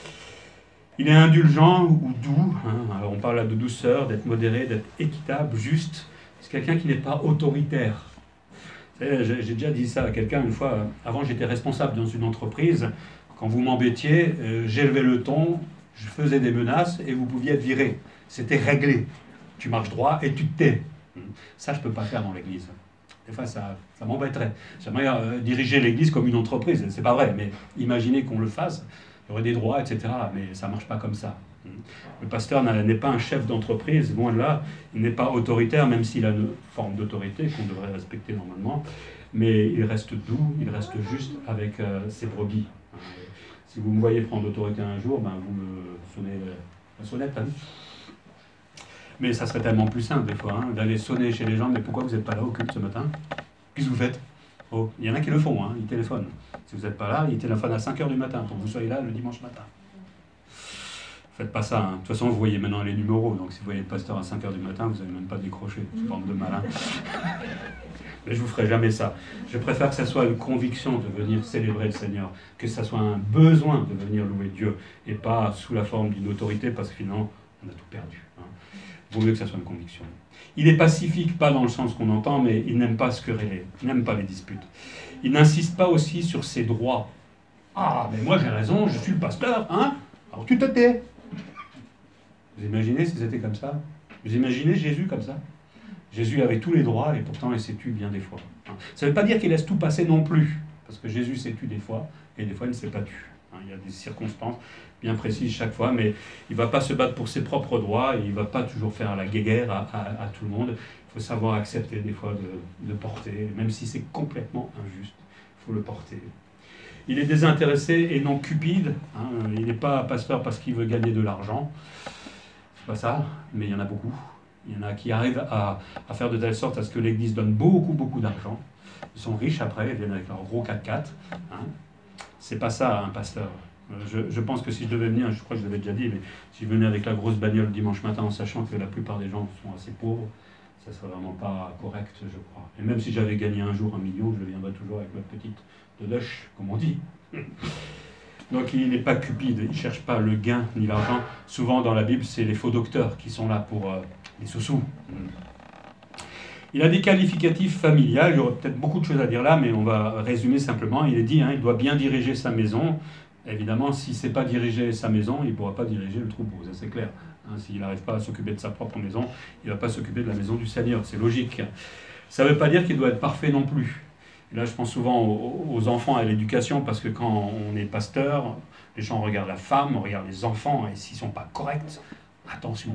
Il est indulgent ou doux. Alors on parle de douceur, d'être modéré, d'être équitable, juste. C'est quelqu'un qui n'est pas autoritaire. Vous savez, j'ai déjà dit ça à quelqu'un une fois. Avant, j'étais responsable dans une entreprise. Quand vous m'embêtiez, j'élevais le ton, je faisais des menaces et vous pouviez être viré. C'était réglé. Tu marches droit et tu te tais. Ça, je ne peux pas faire dans l'église. Des fois, ça m'embêterait. J'aimerais diriger l'église comme une entreprise. C'est pas vrai, mais imaginez qu'on le fasse. Il y aurait des droits, etc. Mais ça ne marche pas comme ça. Le pasteur n'est pas un chef d'entreprise, loin de là. Il n'est pas autoritaire, même s'il a une forme d'autorité qu'on devrait respecter normalement. Mais il reste doux, il reste juste avec ses brebis. Si vous me voyez prendre l'autorité un jour, vous me sonnez la sonnette. Mais ça serait tellement plus simple des fois, d'aller sonner chez les gens. Mais pourquoi vous n'êtes pas là au culte ce matin? Qu'est-ce que vous faites? Oh, il y en a qui le font, ils téléphonent. Si vous n'êtes pas là, ils téléphonent à 5h du matin pour que vous soyez là le dimanche matin. Faites pas ça. De toute façon, vous voyez maintenant les numéros. Donc, si vous voyez le pasteur à 5h du matin, vous n'allez même pas décrocher. C'est bande de malin. Mais je ne vous ferai jamais ça. Je préfère que ça soit une conviction de venir célébrer le Seigneur, que ça soit un besoin de venir louer Dieu, et pas sous la forme d'une autorité, parce que finalement, on a tout perdu. Il vaut mieux que ça soit une conviction. Il est pacifique, pas dans le sens qu'on entend, mais il n'aime pas se quereller. Il n'aime pas les disputes. Il n'insiste pas aussi sur ses droits. Ah, mais moi j'ai raison, je suis le pasteur, alors tu te tais. Vous imaginez si c'était comme ça? Vous imaginez Jésus comme ça? Jésus avait tous les droits et pourtant il s'est tué bien des fois. Ça ne veut pas dire qu'il laisse tout passer non plus, parce que Jésus s'est tué des fois et des fois il ne s'est pas tué. Il y a des circonstances bien précises chaque fois, mais il ne va pas se battre pour ses propres droits et il ne va pas toujours faire la guéguerre à tout le monde. Il faut savoir accepter des fois de porter, même si c'est complètement injuste, il faut le porter. Il est désintéressé et non cupide. Il n'est pas pasteur parce qu'il veut gagner de l'argent. C'est pas ça, mais il y en a beaucoup. Il y en a qui arrivent à faire de telle sorte à ce que l'Église donne beaucoup, beaucoup d'argent. Ils sont riches après, ils viennent avec leur gros 4x4. C'est pas ça, un pasteur. Je pense que si je devais venir, je crois que je l'avais déjà dit, mais si je venais avec la grosse bagnole dimanche matin en sachant que la plupart des gens sont assez pauvres, ça ne serait vraiment pas correct, je crois. Et même si j'avais gagné un jour 1 million, je viendrais toujours avec ma petite de lush, comme on dit. Donc il n'est pas cupide, il ne cherche pas le gain ni l'argent. Souvent dans la Bible, c'est les faux docteurs qui sont là pour les sous-sous. Il a des qualificatifs familiales, il y aurait peut-être beaucoup de choses à dire là, mais on va résumer simplement. Il est dit, il doit bien diriger sa maison. Évidemment, s'il ne sait pas diriger sa maison, il ne pourra pas diriger le troupeau, ça c'est clair. S'il n'arrive pas à s'occuper de sa propre maison, il ne va pas s'occuper de la maison du Seigneur, c'est logique. Ça ne veut pas dire qu'il doit être parfait non plus. Et là, je pense souvent aux enfants et à l'éducation, parce que quand on est pasteur, les gens regardent la femme, on regarde les enfants, et s'ils ne sont pas corrects, attention.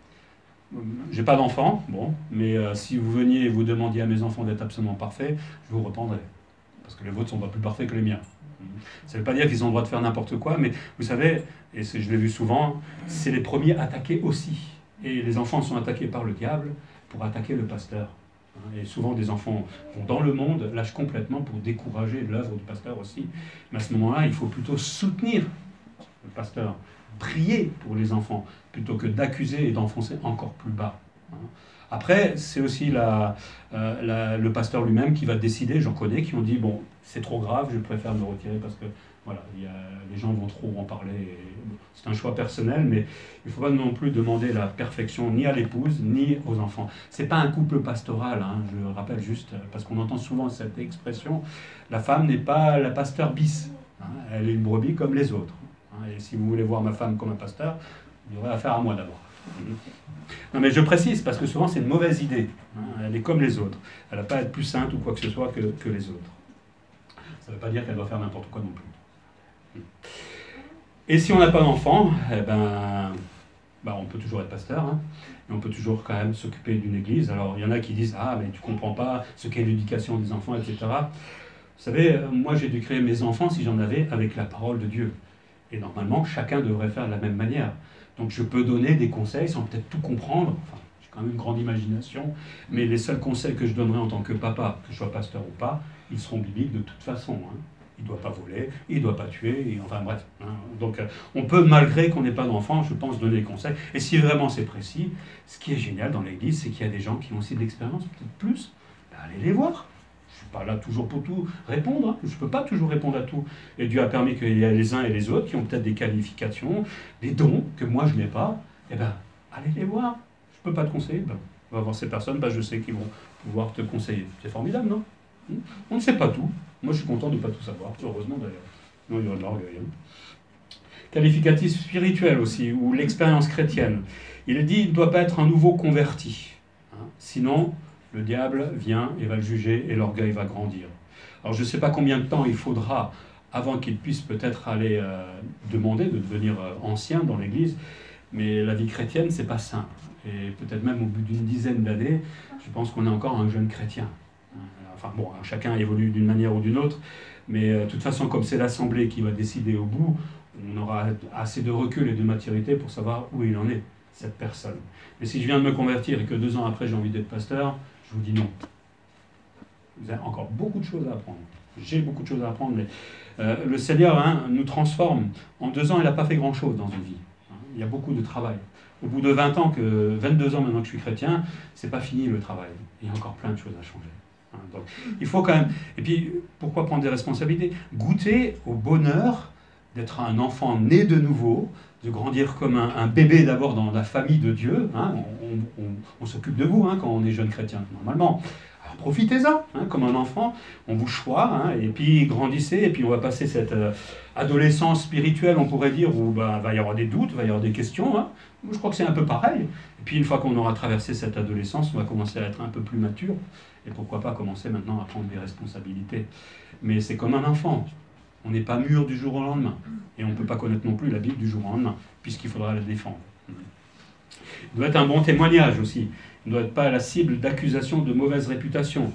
J'ai pas d'enfants, mais si vous veniez et vous demandiez à mes enfants d'être absolument parfaits, je vous reprendrai. Parce que les vôtres sont pas plus parfaits que les miens. Ça ne veut pas dire qu'ils ont le droit de faire n'importe quoi, mais vous savez, et je l'ai vu souvent, c'est les premiers attaqués aussi. Et les enfants sont attaqués par le diable pour attaquer le pasteur. Et souvent, des enfants vont dans le monde, lâchent complètement pour décourager l'œuvre du pasteur aussi. Mais à ce moment-là, il faut plutôt soutenir le pasteur, prier pour les enfants, plutôt que d'accuser et d'enfoncer encore plus bas. Après, c'est aussi le pasteur lui-même qui va décider, j'en connais, qui ont dit, c'est trop grave, je préfère me retirer parce que Voilà, les gens vont trop en parler. C'est un choix personnel, mais il ne faut pas non plus demander la perfection ni à l'épouse, ni aux enfants. Ce n'est pas un couple pastoral, hein, je le rappelle juste, parce qu'on entend souvent cette expression. La femme n'est pas la pasteur bis. Hein, elle est une brebis comme les autres. Hein, et si vous voulez voir ma femme comme un pasteur, vous aurez affaire à moi d'abord. Non, mais je précise, parce que souvent c'est une mauvaise idée. Hein, elle est comme les autres. Elle n'a pas à être plus sainte ou quoi que ce soit que les autres. Ça ne veut pas dire qu'elle doit faire n'importe quoi non plus. Et si on n'a pas d'enfant, eh ben, on peut toujours être pasteur, hein, et on peut toujours quand même s'occuper d'une église. Alors il y en a qui disent « Ah, mais tu ne comprends pas ce qu'est l'éducation des enfants, etc. » Vous savez, moi j'ai dû créer mes enfants, si j'en avais, avec la parole de Dieu. Et normalement, chacun devrait faire de la même manière. Donc je peux donner des conseils sans peut-être tout comprendre. Enfin, j'ai quand même une grande imagination, mais les seuls conseils que je donnerai en tant que papa, que je sois pasteur ou pas, ils seront bibliques de toute façon. Hein. Il ne doit pas voler, il ne doit pas tuer, enfin bref. Hein. Donc on peut, malgré qu'on n'ait pas d'enfant, je pense, donner des conseils. Et si vraiment c'est précis, ce qui est génial dans l'Église, c'est qu'il y a des gens qui ont aussi de l'expérience, peut-être plus, allez les voir. Je ne suis pas là toujours pour tout répondre, hein. Je ne peux pas toujours répondre à tout. Et Dieu a permis qu'il y ait les uns et les autres qui ont peut-être des qualifications, des dons que moi je n'ai pas. Eh bien, allez les voir. Je ne peux pas te conseiller. Ben, on va voir ces personnes, je sais qu'ils vont pouvoir te conseiller. C'est formidable, non? On ne sait pas tout. Moi, je suis content de ne pas tout savoir. Heureusement, d'ailleurs. Non, il y aurait de l'orgueil. Qualificatif spirituel aussi, ou l'expérience chrétienne. Il est dit, il ne doit pas être un nouveau converti. Hein. Sinon, le diable vient et va le juger et l'orgueil va grandir. Alors, je ne sais pas combien de temps il faudra avant qu'il puisse peut-être aller demander de devenir ancien dans l'Église, mais la vie chrétienne, c'est pas simple. Et peut-être même au bout d'une dizaine d'années, je pense qu'on est encore un jeune chrétien. Enfin bon, chacun évolue d'une manière ou d'une autre, mais de toute façon, comme c'est l'Assemblée qui va décider au bout, on aura assez de recul et de maturité pour savoir où il en est, cette personne. Mais si je viens de me convertir et que 2 ans après j'ai envie d'être pasteur, je vous dis non. Vous avez encore beaucoup de choses à apprendre. J'ai beaucoup de choses à apprendre, mais le Seigneur nous transforme. En 2 ans, il n'a pas fait grand-chose dans une vie. Il y a beaucoup de travail. Au bout de 20 ans, 22 ans maintenant que je suis chrétien, c'est pas fini le travail. Il y a encore plein de choses à changer. Donc, il faut quand même... Et puis, pourquoi prendre des responsabilités? Goûter au bonheur d'être un enfant né de nouveau, de grandir comme un bébé d'abord dans la famille de Dieu. Hein, on s'occupe de vous quand on est jeune chrétien, normalement. Alors profitez-en, comme un enfant, on vous choisit, et puis grandissez, et puis on va passer cette adolescence spirituelle, on pourrait dire, où va y avoir des doutes, va y avoir des questions. Je crois que c'est un peu pareil. Et puis une fois qu'on aura traversé cette adolescence, on va commencer à être un peu plus mature, et pourquoi pas commencer maintenant à prendre des responsabilités. Mais c'est comme un enfant. On n'est pas mûr du jour au lendemain. Et on ne peut pas connaître non plus la Bible du jour au lendemain, puisqu'il faudra la défendre. Il doit être un bon témoignage aussi. Il ne doit être pas la cible d'accusations de mauvaise réputation.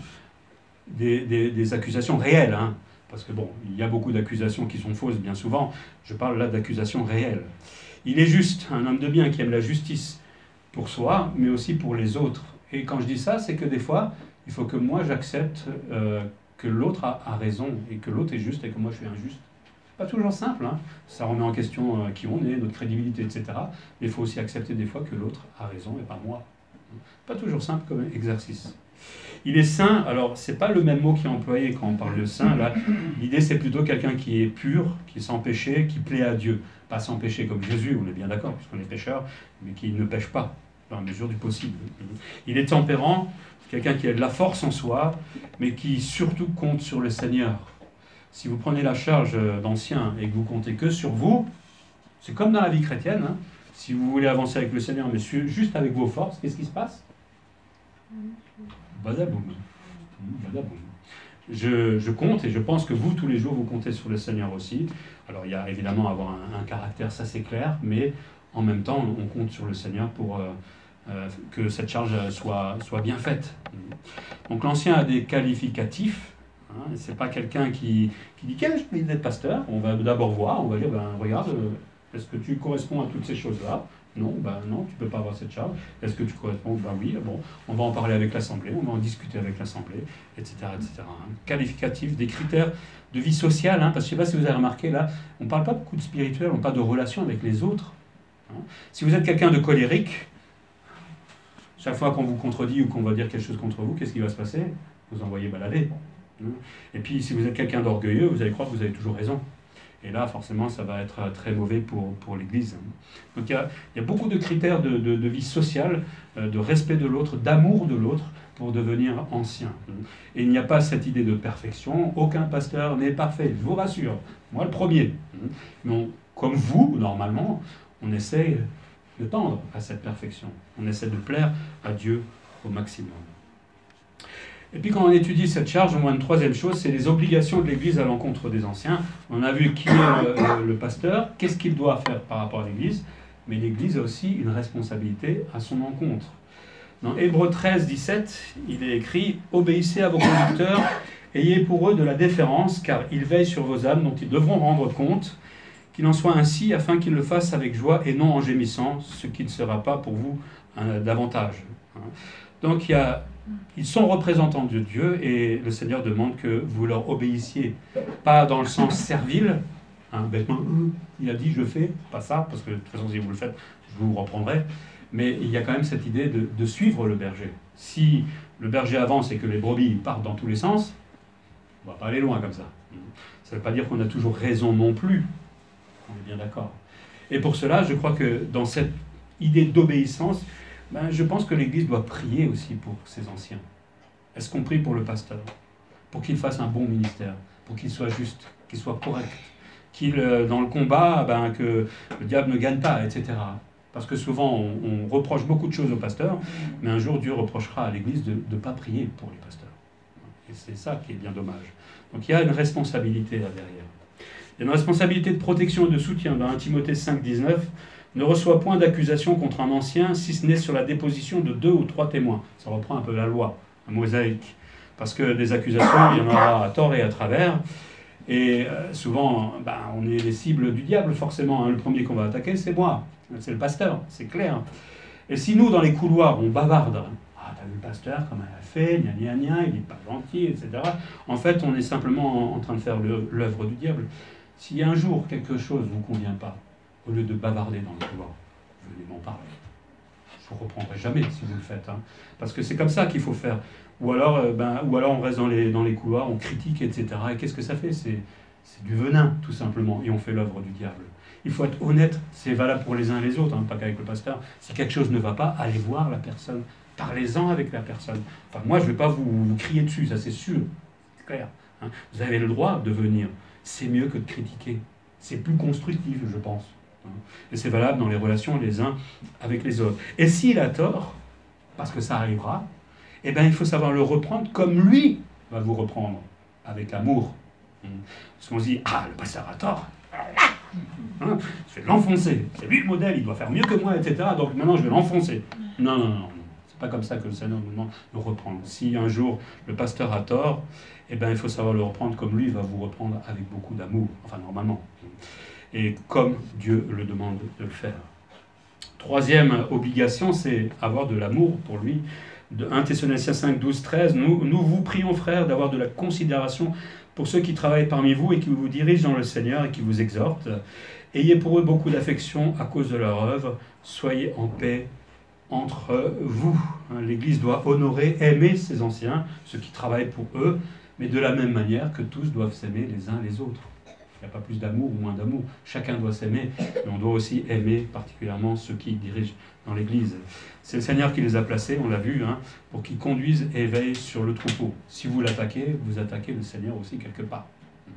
Des accusations réelles. Parce que bon, il y a beaucoup d'accusations qui sont fausses, bien souvent. Je parle là d'accusations réelles. Il est juste, un homme de bien qui aime la justice pour soi, mais aussi pour les autres. Et quand je dis ça, c'est que des fois, il faut que moi j'accepte que l'autre a raison et que l'autre est juste et que moi je suis injuste. Pas toujours simple, ça remet en question qui on est, notre crédibilité, etc. Mais il faut aussi accepter des fois que l'autre a raison et pas moi. Pas toujours simple comme exercice. Il est saint, alors c'est pas le même mot qui est employé quand on parle de saint, là. L'idée c'est plutôt quelqu'un qui est pur, qui est sans péché, qui plaît à Dieu. Pas sans péché comme Jésus, on est bien d'accord, puisqu'on est pécheur, mais qui ne pêche pas, dans la mesure du possible. Il est tempérant, quelqu'un qui a de la force en soi, mais qui surtout compte sur le Seigneur. Si vous prenez la charge d'ancien et que vous comptez que sur vous, c'est comme dans la vie chrétienne. Si vous voulez avancer avec le Seigneur, mais juste avec vos forces, qu'est-ce qui se passe? Badaboum. Badaboum. Je compte et je pense que vous, tous les jours, vous comptez sur le Seigneur aussi. Alors, il y a évidemment avoir un caractère, ça c'est clair, mais en même temps, on compte sur le Seigneur pour que cette charge soit bien faite. Donc, l'ancien a des qualificatifs. C'est pas quelqu'un qui dit « Quel est d'être pasteur ?» On va d'abord voir, on va dire « Regarde, est-ce que tu corresponds à toutes ces choses-là ?» Non, non, tu ne peux pas avoir cette charge. Est-ce que tu corresponds? Oui, bon, on va en parler avec l'Assemblée, on va en discuter avec l'Assemblée, etc. etc. Qualificatif, des critères de vie sociale, parce que je ne sais pas si vous avez remarqué, là, on ne parle pas beaucoup de spirituel, on parle de relation avec les autres. Si vous êtes quelqu'un de colérique, chaque fois qu'on vous contredit ou qu'on va dire quelque chose contre vous, qu'est-ce qui va se passer? Vous envoyez balader. Et puis, si vous êtes quelqu'un d'orgueilleux, vous allez croire que vous avez toujours raison. Et là, forcément, ça va être très mauvais pour l'Église. Donc il y a beaucoup de critères de vie sociale, de respect de l'autre, d'amour de l'autre, pour devenir ancien. Et il n'y a pas cette idée de perfection. Aucun pasteur n'est parfait, je vous rassure. Moi, le premier. Mais comme vous, normalement, on essaie de tendre à cette perfection. On essaie de plaire à Dieu au maximum. Et puis quand on étudie cette charge, au moins une troisième chose, c'est les obligations de l'Église à l'encontre des anciens. On a vu qui est le pasteur, qu'est-ce qu'il doit faire par rapport à l'Église, mais l'Église a aussi une responsabilité à son encontre. Dans Hébreux 13, 17, il est écrit « Obéissez à vos conducteurs, ayez pour eux de la déférence, car ils veillent sur vos âmes dont ils devront rendre compte, qu'il en soit ainsi afin qu'ils le fassent avec joie et non en gémissant, ce qui ne sera pas pour vous d'avantage. » Donc ils sont représentants de Dieu et le Seigneur demande que vous leur obéissiez, pas dans le sens servile, bêtement, il a dit je fais, pas ça, parce que de toute façon si vous le faites, je vous reprendrai, mais il y a quand même cette idée de suivre le berger. Si le berger avance et que les brebis partent dans tous les sens, on ne va pas aller loin comme ça. Ça ne veut pas dire qu'on a toujours raison non plus, on est bien d'accord. Et pour cela, je crois que dans cette idée d'obéissance, je pense que l'Église doit prier aussi pour ses anciens. Est-ce qu'on prie pour le pasteur? Pour qu'il fasse un bon ministère, pour qu'il soit juste, qu'il soit correct, qu'il, dans le combat, que le diable ne gagne pas, etc. Parce que souvent, on reproche beaucoup de choses au pasteur, mais un jour, Dieu reprochera à l'Église de ne pas prier pour les pasteurs. Et c'est ça qui est bien dommage. Donc il y a une responsabilité là derrière. Il y a une responsabilité de protection et de soutien. Dans 1 Timothée 5, 19, ne reçoit point d'accusation contre un ancien, si ce n'est sur la déposition de 2 ou 3 témoins. Ça reprend un peu la loi, un mosaïque. Parce que des accusations, il y en aura à tort et à travers. Et souvent, on est les cibles du diable, forcément. Le premier qu'on va attaquer, c'est moi. C'est le pasteur, c'est clair. Et si nous, dans les couloirs, on bavarde, t'as vu le pasteur, comment il a fait, gna gna gna, il n'est pas gentil, etc. En fait, on est simplement en train de faire l'œuvre du diable. Si un jour, quelque chose ne vous convient pas, au lieu de bavarder dans le couloir, venez m'en parler. Je ne vous reprendrai jamais si vous le faites. Parce que c'est comme ça qu'il faut faire. Ou alors on reste dans les couloirs, on critique, etc. Et qu'est-ce que ça fait? C'est du venin, tout simplement. Et on fait l'œuvre du diable. Il faut être honnête. C'est valable pour les uns et les autres, pas qu'avec le pasteur. Si quelque chose ne va pas, allez voir la personne. Parlez-en avec la personne. Enfin, moi, je ne vais pas vous crier dessus, ça c'est sûr. C'est clair. Vous avez le droit de venir. C'est mieux que de critiquer. C'est plus constructif, je pense. Et c'est valable dans les relations les uns avec les autres. Et s'il a tort, parce que ça arrivera, il faut savoir le reprendre comme lui va vous reprendre, avec l'amour. Parce qu'on se dit, le pasteur a tort, je vais l'enfoncer. C'est lui le modèle, il doit faire mieux que moi, etc. Donc maintenant je vais l'enfoncer. Non. C'est pas comme ça que le Seigneur nous demande de reprendre. Si un jour le pasteur a tort, il faut savoir le reprendre comme lui va vous reprendre avec beaucoup d'amour. Enfin, normalement. Et comme Dieu le demande de le faire. Troisième obligation, c'est avoir de l'amour pour lui. De 1 Thessaloniciens 5, 12, 13, nous vous prions, frères, d'avoir de la considération pour ceux qui travaillent parmi vous et qui vous dirigent dans le Seigneur et qui vous exhortent. Ayez pour eux beaucoup d'affection à cause de leur œuvre. Soyez en paix entre vous. L'Église doit honorer, aimer ses anciens, ceux qui travaillent pour eux, mais de la même manière que tous doivent s'aimer les uns les autres. Il n'y a pas plus d'amour ou moins d'amour. Chacun doit s'aimer, mais on doit aussi aimer particulièrement ceux qui dirigent dans l'Église. C'est le Seigneur qui les a placés, on l'a vu, pour qu'ils conduisent et veillent sur le troupeau. Si vous l'attaquez, vous attaquez le Seigneur aussi quelque part.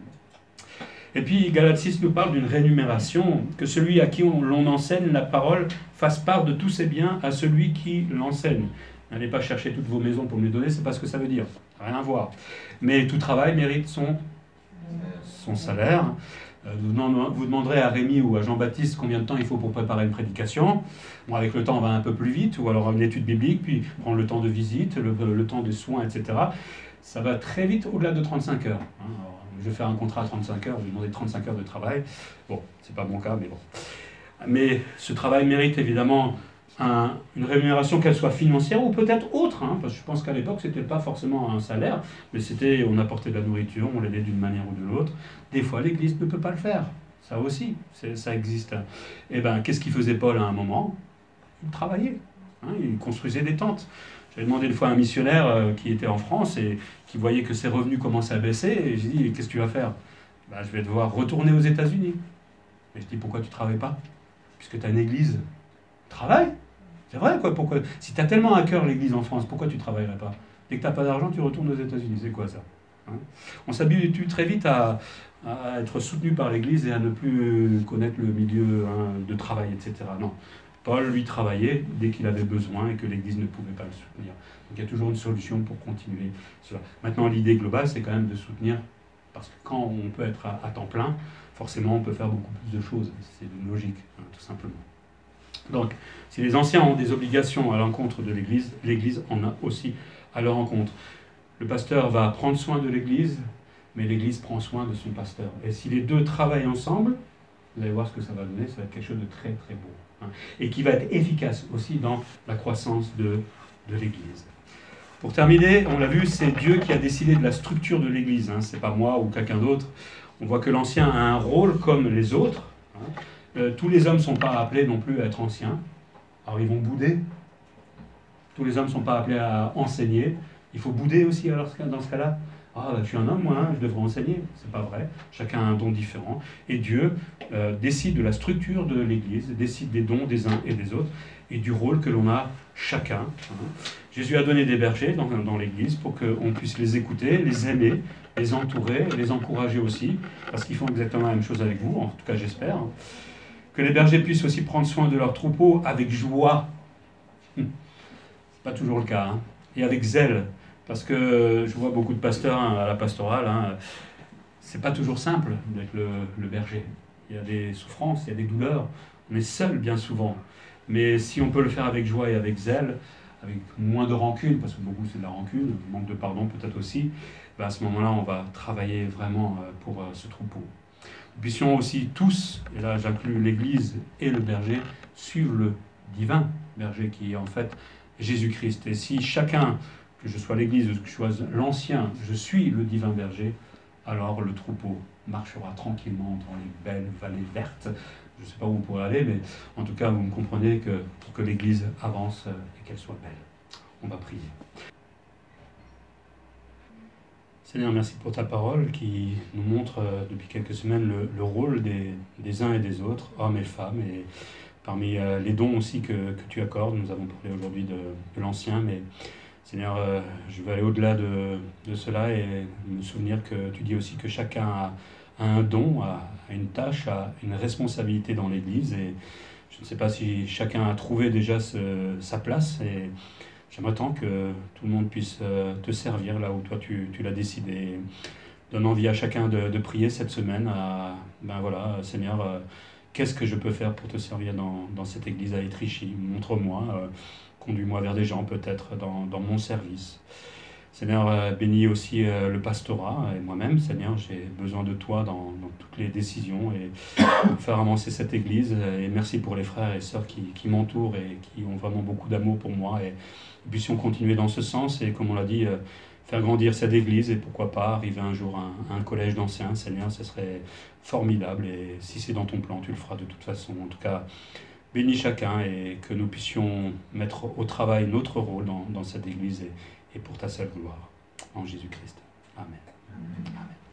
Et puis Galates 6 nous parle d'une rémunération, que celui à qui l'on enseigne la parole fasse part de tous ses biens à celui qui l'enseigne. N'allez pas chercher toutes vos maisons pour me les donner, c'est pas ce que ça veut dire. Rien à voir. Mais tout travail mérite son salaire. Vous demanderez à Rémi ou à Jean-Baptiste combien de temps il faut pour préparer une prédication. Bon, avec le temps, on va un peu plus vite, ou alors une étude biblique, puis prendre le temps de visite, le temps de soins, etc. Ça va très vite au-delà de 35 heures. Alors, je vais faire un contrat à 35 heures, je vais demander 35 heures de travail. Bon, c'est pas mon cas, mais bon. Mais ce travail mérite évidemment une rémunération, qu'elle soit financière ou peut-être autre, parce que je pense qu'à l'époque, c'était pas forcément un salaire, mais on apportait de la nourriture, on l'aidait d'une manière ou de l'autre. Des fois, l'Église ne peut pas le faire. Ça aussi, ça existe. Et qu'est-ce qu'il faisait Paul à un moment? Il travaillait. Il construisait des tentes. J'avais demandé une fois à un missionnaire qui était en France et qui voyait que ses revenus commençaient à baisser, et j'ai dit, qu'est-ce que tu vas faire? Ben, je vais devoir retourner aux États-Unis. Et je dis, pourquoi tu ne travailles pas? Puisque tu as une église. Travaille. C'est vrai, quoi. Pourquoi? Si tu as tellement à cœur l'église en France, pourquoi tu ne travaillerais pas? Dès que tu n'as pas d'argent, tu retournes aux États-Unis. C'est quoi ça? Hein? On s'habitue très vite à être soutenu par l'église et à ne plus connaître le milieu de travail, etc. Non. Paul, lui, travaillait dès qu'il avait besoin et que l'église ne pouvait pas le soutenir. Donc il y a toujours une solution pour continuer cela. Maintenant, l'idée globale, c'est quand même de soutenir, parce que quand on peut être à temps plein, forcément, on peut faire beaucoup plus de choses. C'est une logique, tout simplement. Donc, si les anciens ont des obligations à l'encontre de l'Église, l'Église en a aussi à leur encontre. Le pasteur va prendre soin de l'Église, mais l'Église prend soin de son pasteur. Et si les deux travaillent ensemble, vous allez voir ce que ça va donner, ça va être quelque chose de très très beau. Et qui va être efficace aussi dans la croissance de l'Église. Pour terminer, on l'a vu, c'est Dieu qui a décidé de la structure de l'Église. Ce n'est pas moi ou quelqu'un d'autre. On voit que l'ancien a un rôle comme les autres. Tous les hommes ne sont pas appelés non plus à être anciens. Alors ils vont bouder. Tous les hommes ne sont pas appelés à enseigner. Il faut bouder aussi alors dans ce cas-là. Ah, je suis un homme, moi, je devrais enseigner. C'est pas vrai. Chacun a un don différent. Et Dieu décide de la structure de l'Église, décide des dons des uns et des autres, et du rôle que l'on a chacun. Jésus a donné des bergers dans l'Église pour qu'on puisse les écouter, les aimer, les entourer, les encourager aussi, parce qu'ils font exactement la même chose avec vous, en tout cas j'espère. Que les bergers puissent aussi prendre soin de leurs troupeaux avec joie. C'est pas toujours le cas. Et avec zèle. Parce que je vois beaucoup de pasteurs à la pastorale, c'est pas toujours simple d'être le berger. Il y a des souffrances, il y a des douleurs. On est seul bien souvent. Mais si on peut le faire avec joie et avec zèle, avec moins de rancune, parce que beaucoup c'est de la rancune, manque de pardon peut-être aussi, à ce moment-là on va travailler vraiment pour ce troupeau. Nous puissions aussi tous, et là j'inclus l'Église et le berger, suivre le divin berger qui est en fait Jésus-Christ. Et si chacun, que je sois l'Église ou que je sois l'ancien, je suis le divin berger, alors le troupeau marchera tranquillement dans les belles vallées vertes. Je ne sais pas où on pourrait aller, mais en tout cas, vous me comprenez que pour que l'Église avance et qu'elle soit belle. On va prier. Seigneur, merci pour ta parole qui nous montre depuis quelques semaines le rôle des uns et des autres, hommes et femmes, et parmi les dons aussi que tu accordes. Nous avons parlé aujourd'hui de l'ancien, mais Seigneur, je veux aller au-delà de cela et me souvenir que tu dis aussi que chacun a un don, a une tâche, a une responsabilité dans l'Église. Et je ne sais pas si chacun a trouvé déjà sa place. Et j'aimerais tant que tout le monde puisse te servir là où toi tu l'as décidé. Donne envie à chacun de prier cette semaine. Ben voilà, Seigneur, qu'est-ce que je peux faire pour te servir dans cette Église à Étrichy? Montre-moi. Conduis-moi vers des gens peut-être dans mon service. Seigneur, bénis aussi le pastorat et moi-même. Seigneur, j'ai besoin de toi dans toutes les décisions et pour faire avancer cette Église. Et merci pour les frères et sœurs qui m'entourent et qui ont vraiment beaucoup d'amour pour moi. Et puissions continuer dans ce sens et, comme on l'a dit, faire grandir cette Église et pourquoi pas arriver un jour à un collège d'anciens. Seigneur, ce serait formidable et si c'est dans ton plan, tu le feras de toute façon. En tout cas, bénis chacun et que nous puissions mettre au travail notre rôle dans cette Église et pour ta seule gloire. En Jésus-Christ. Amen. Amen.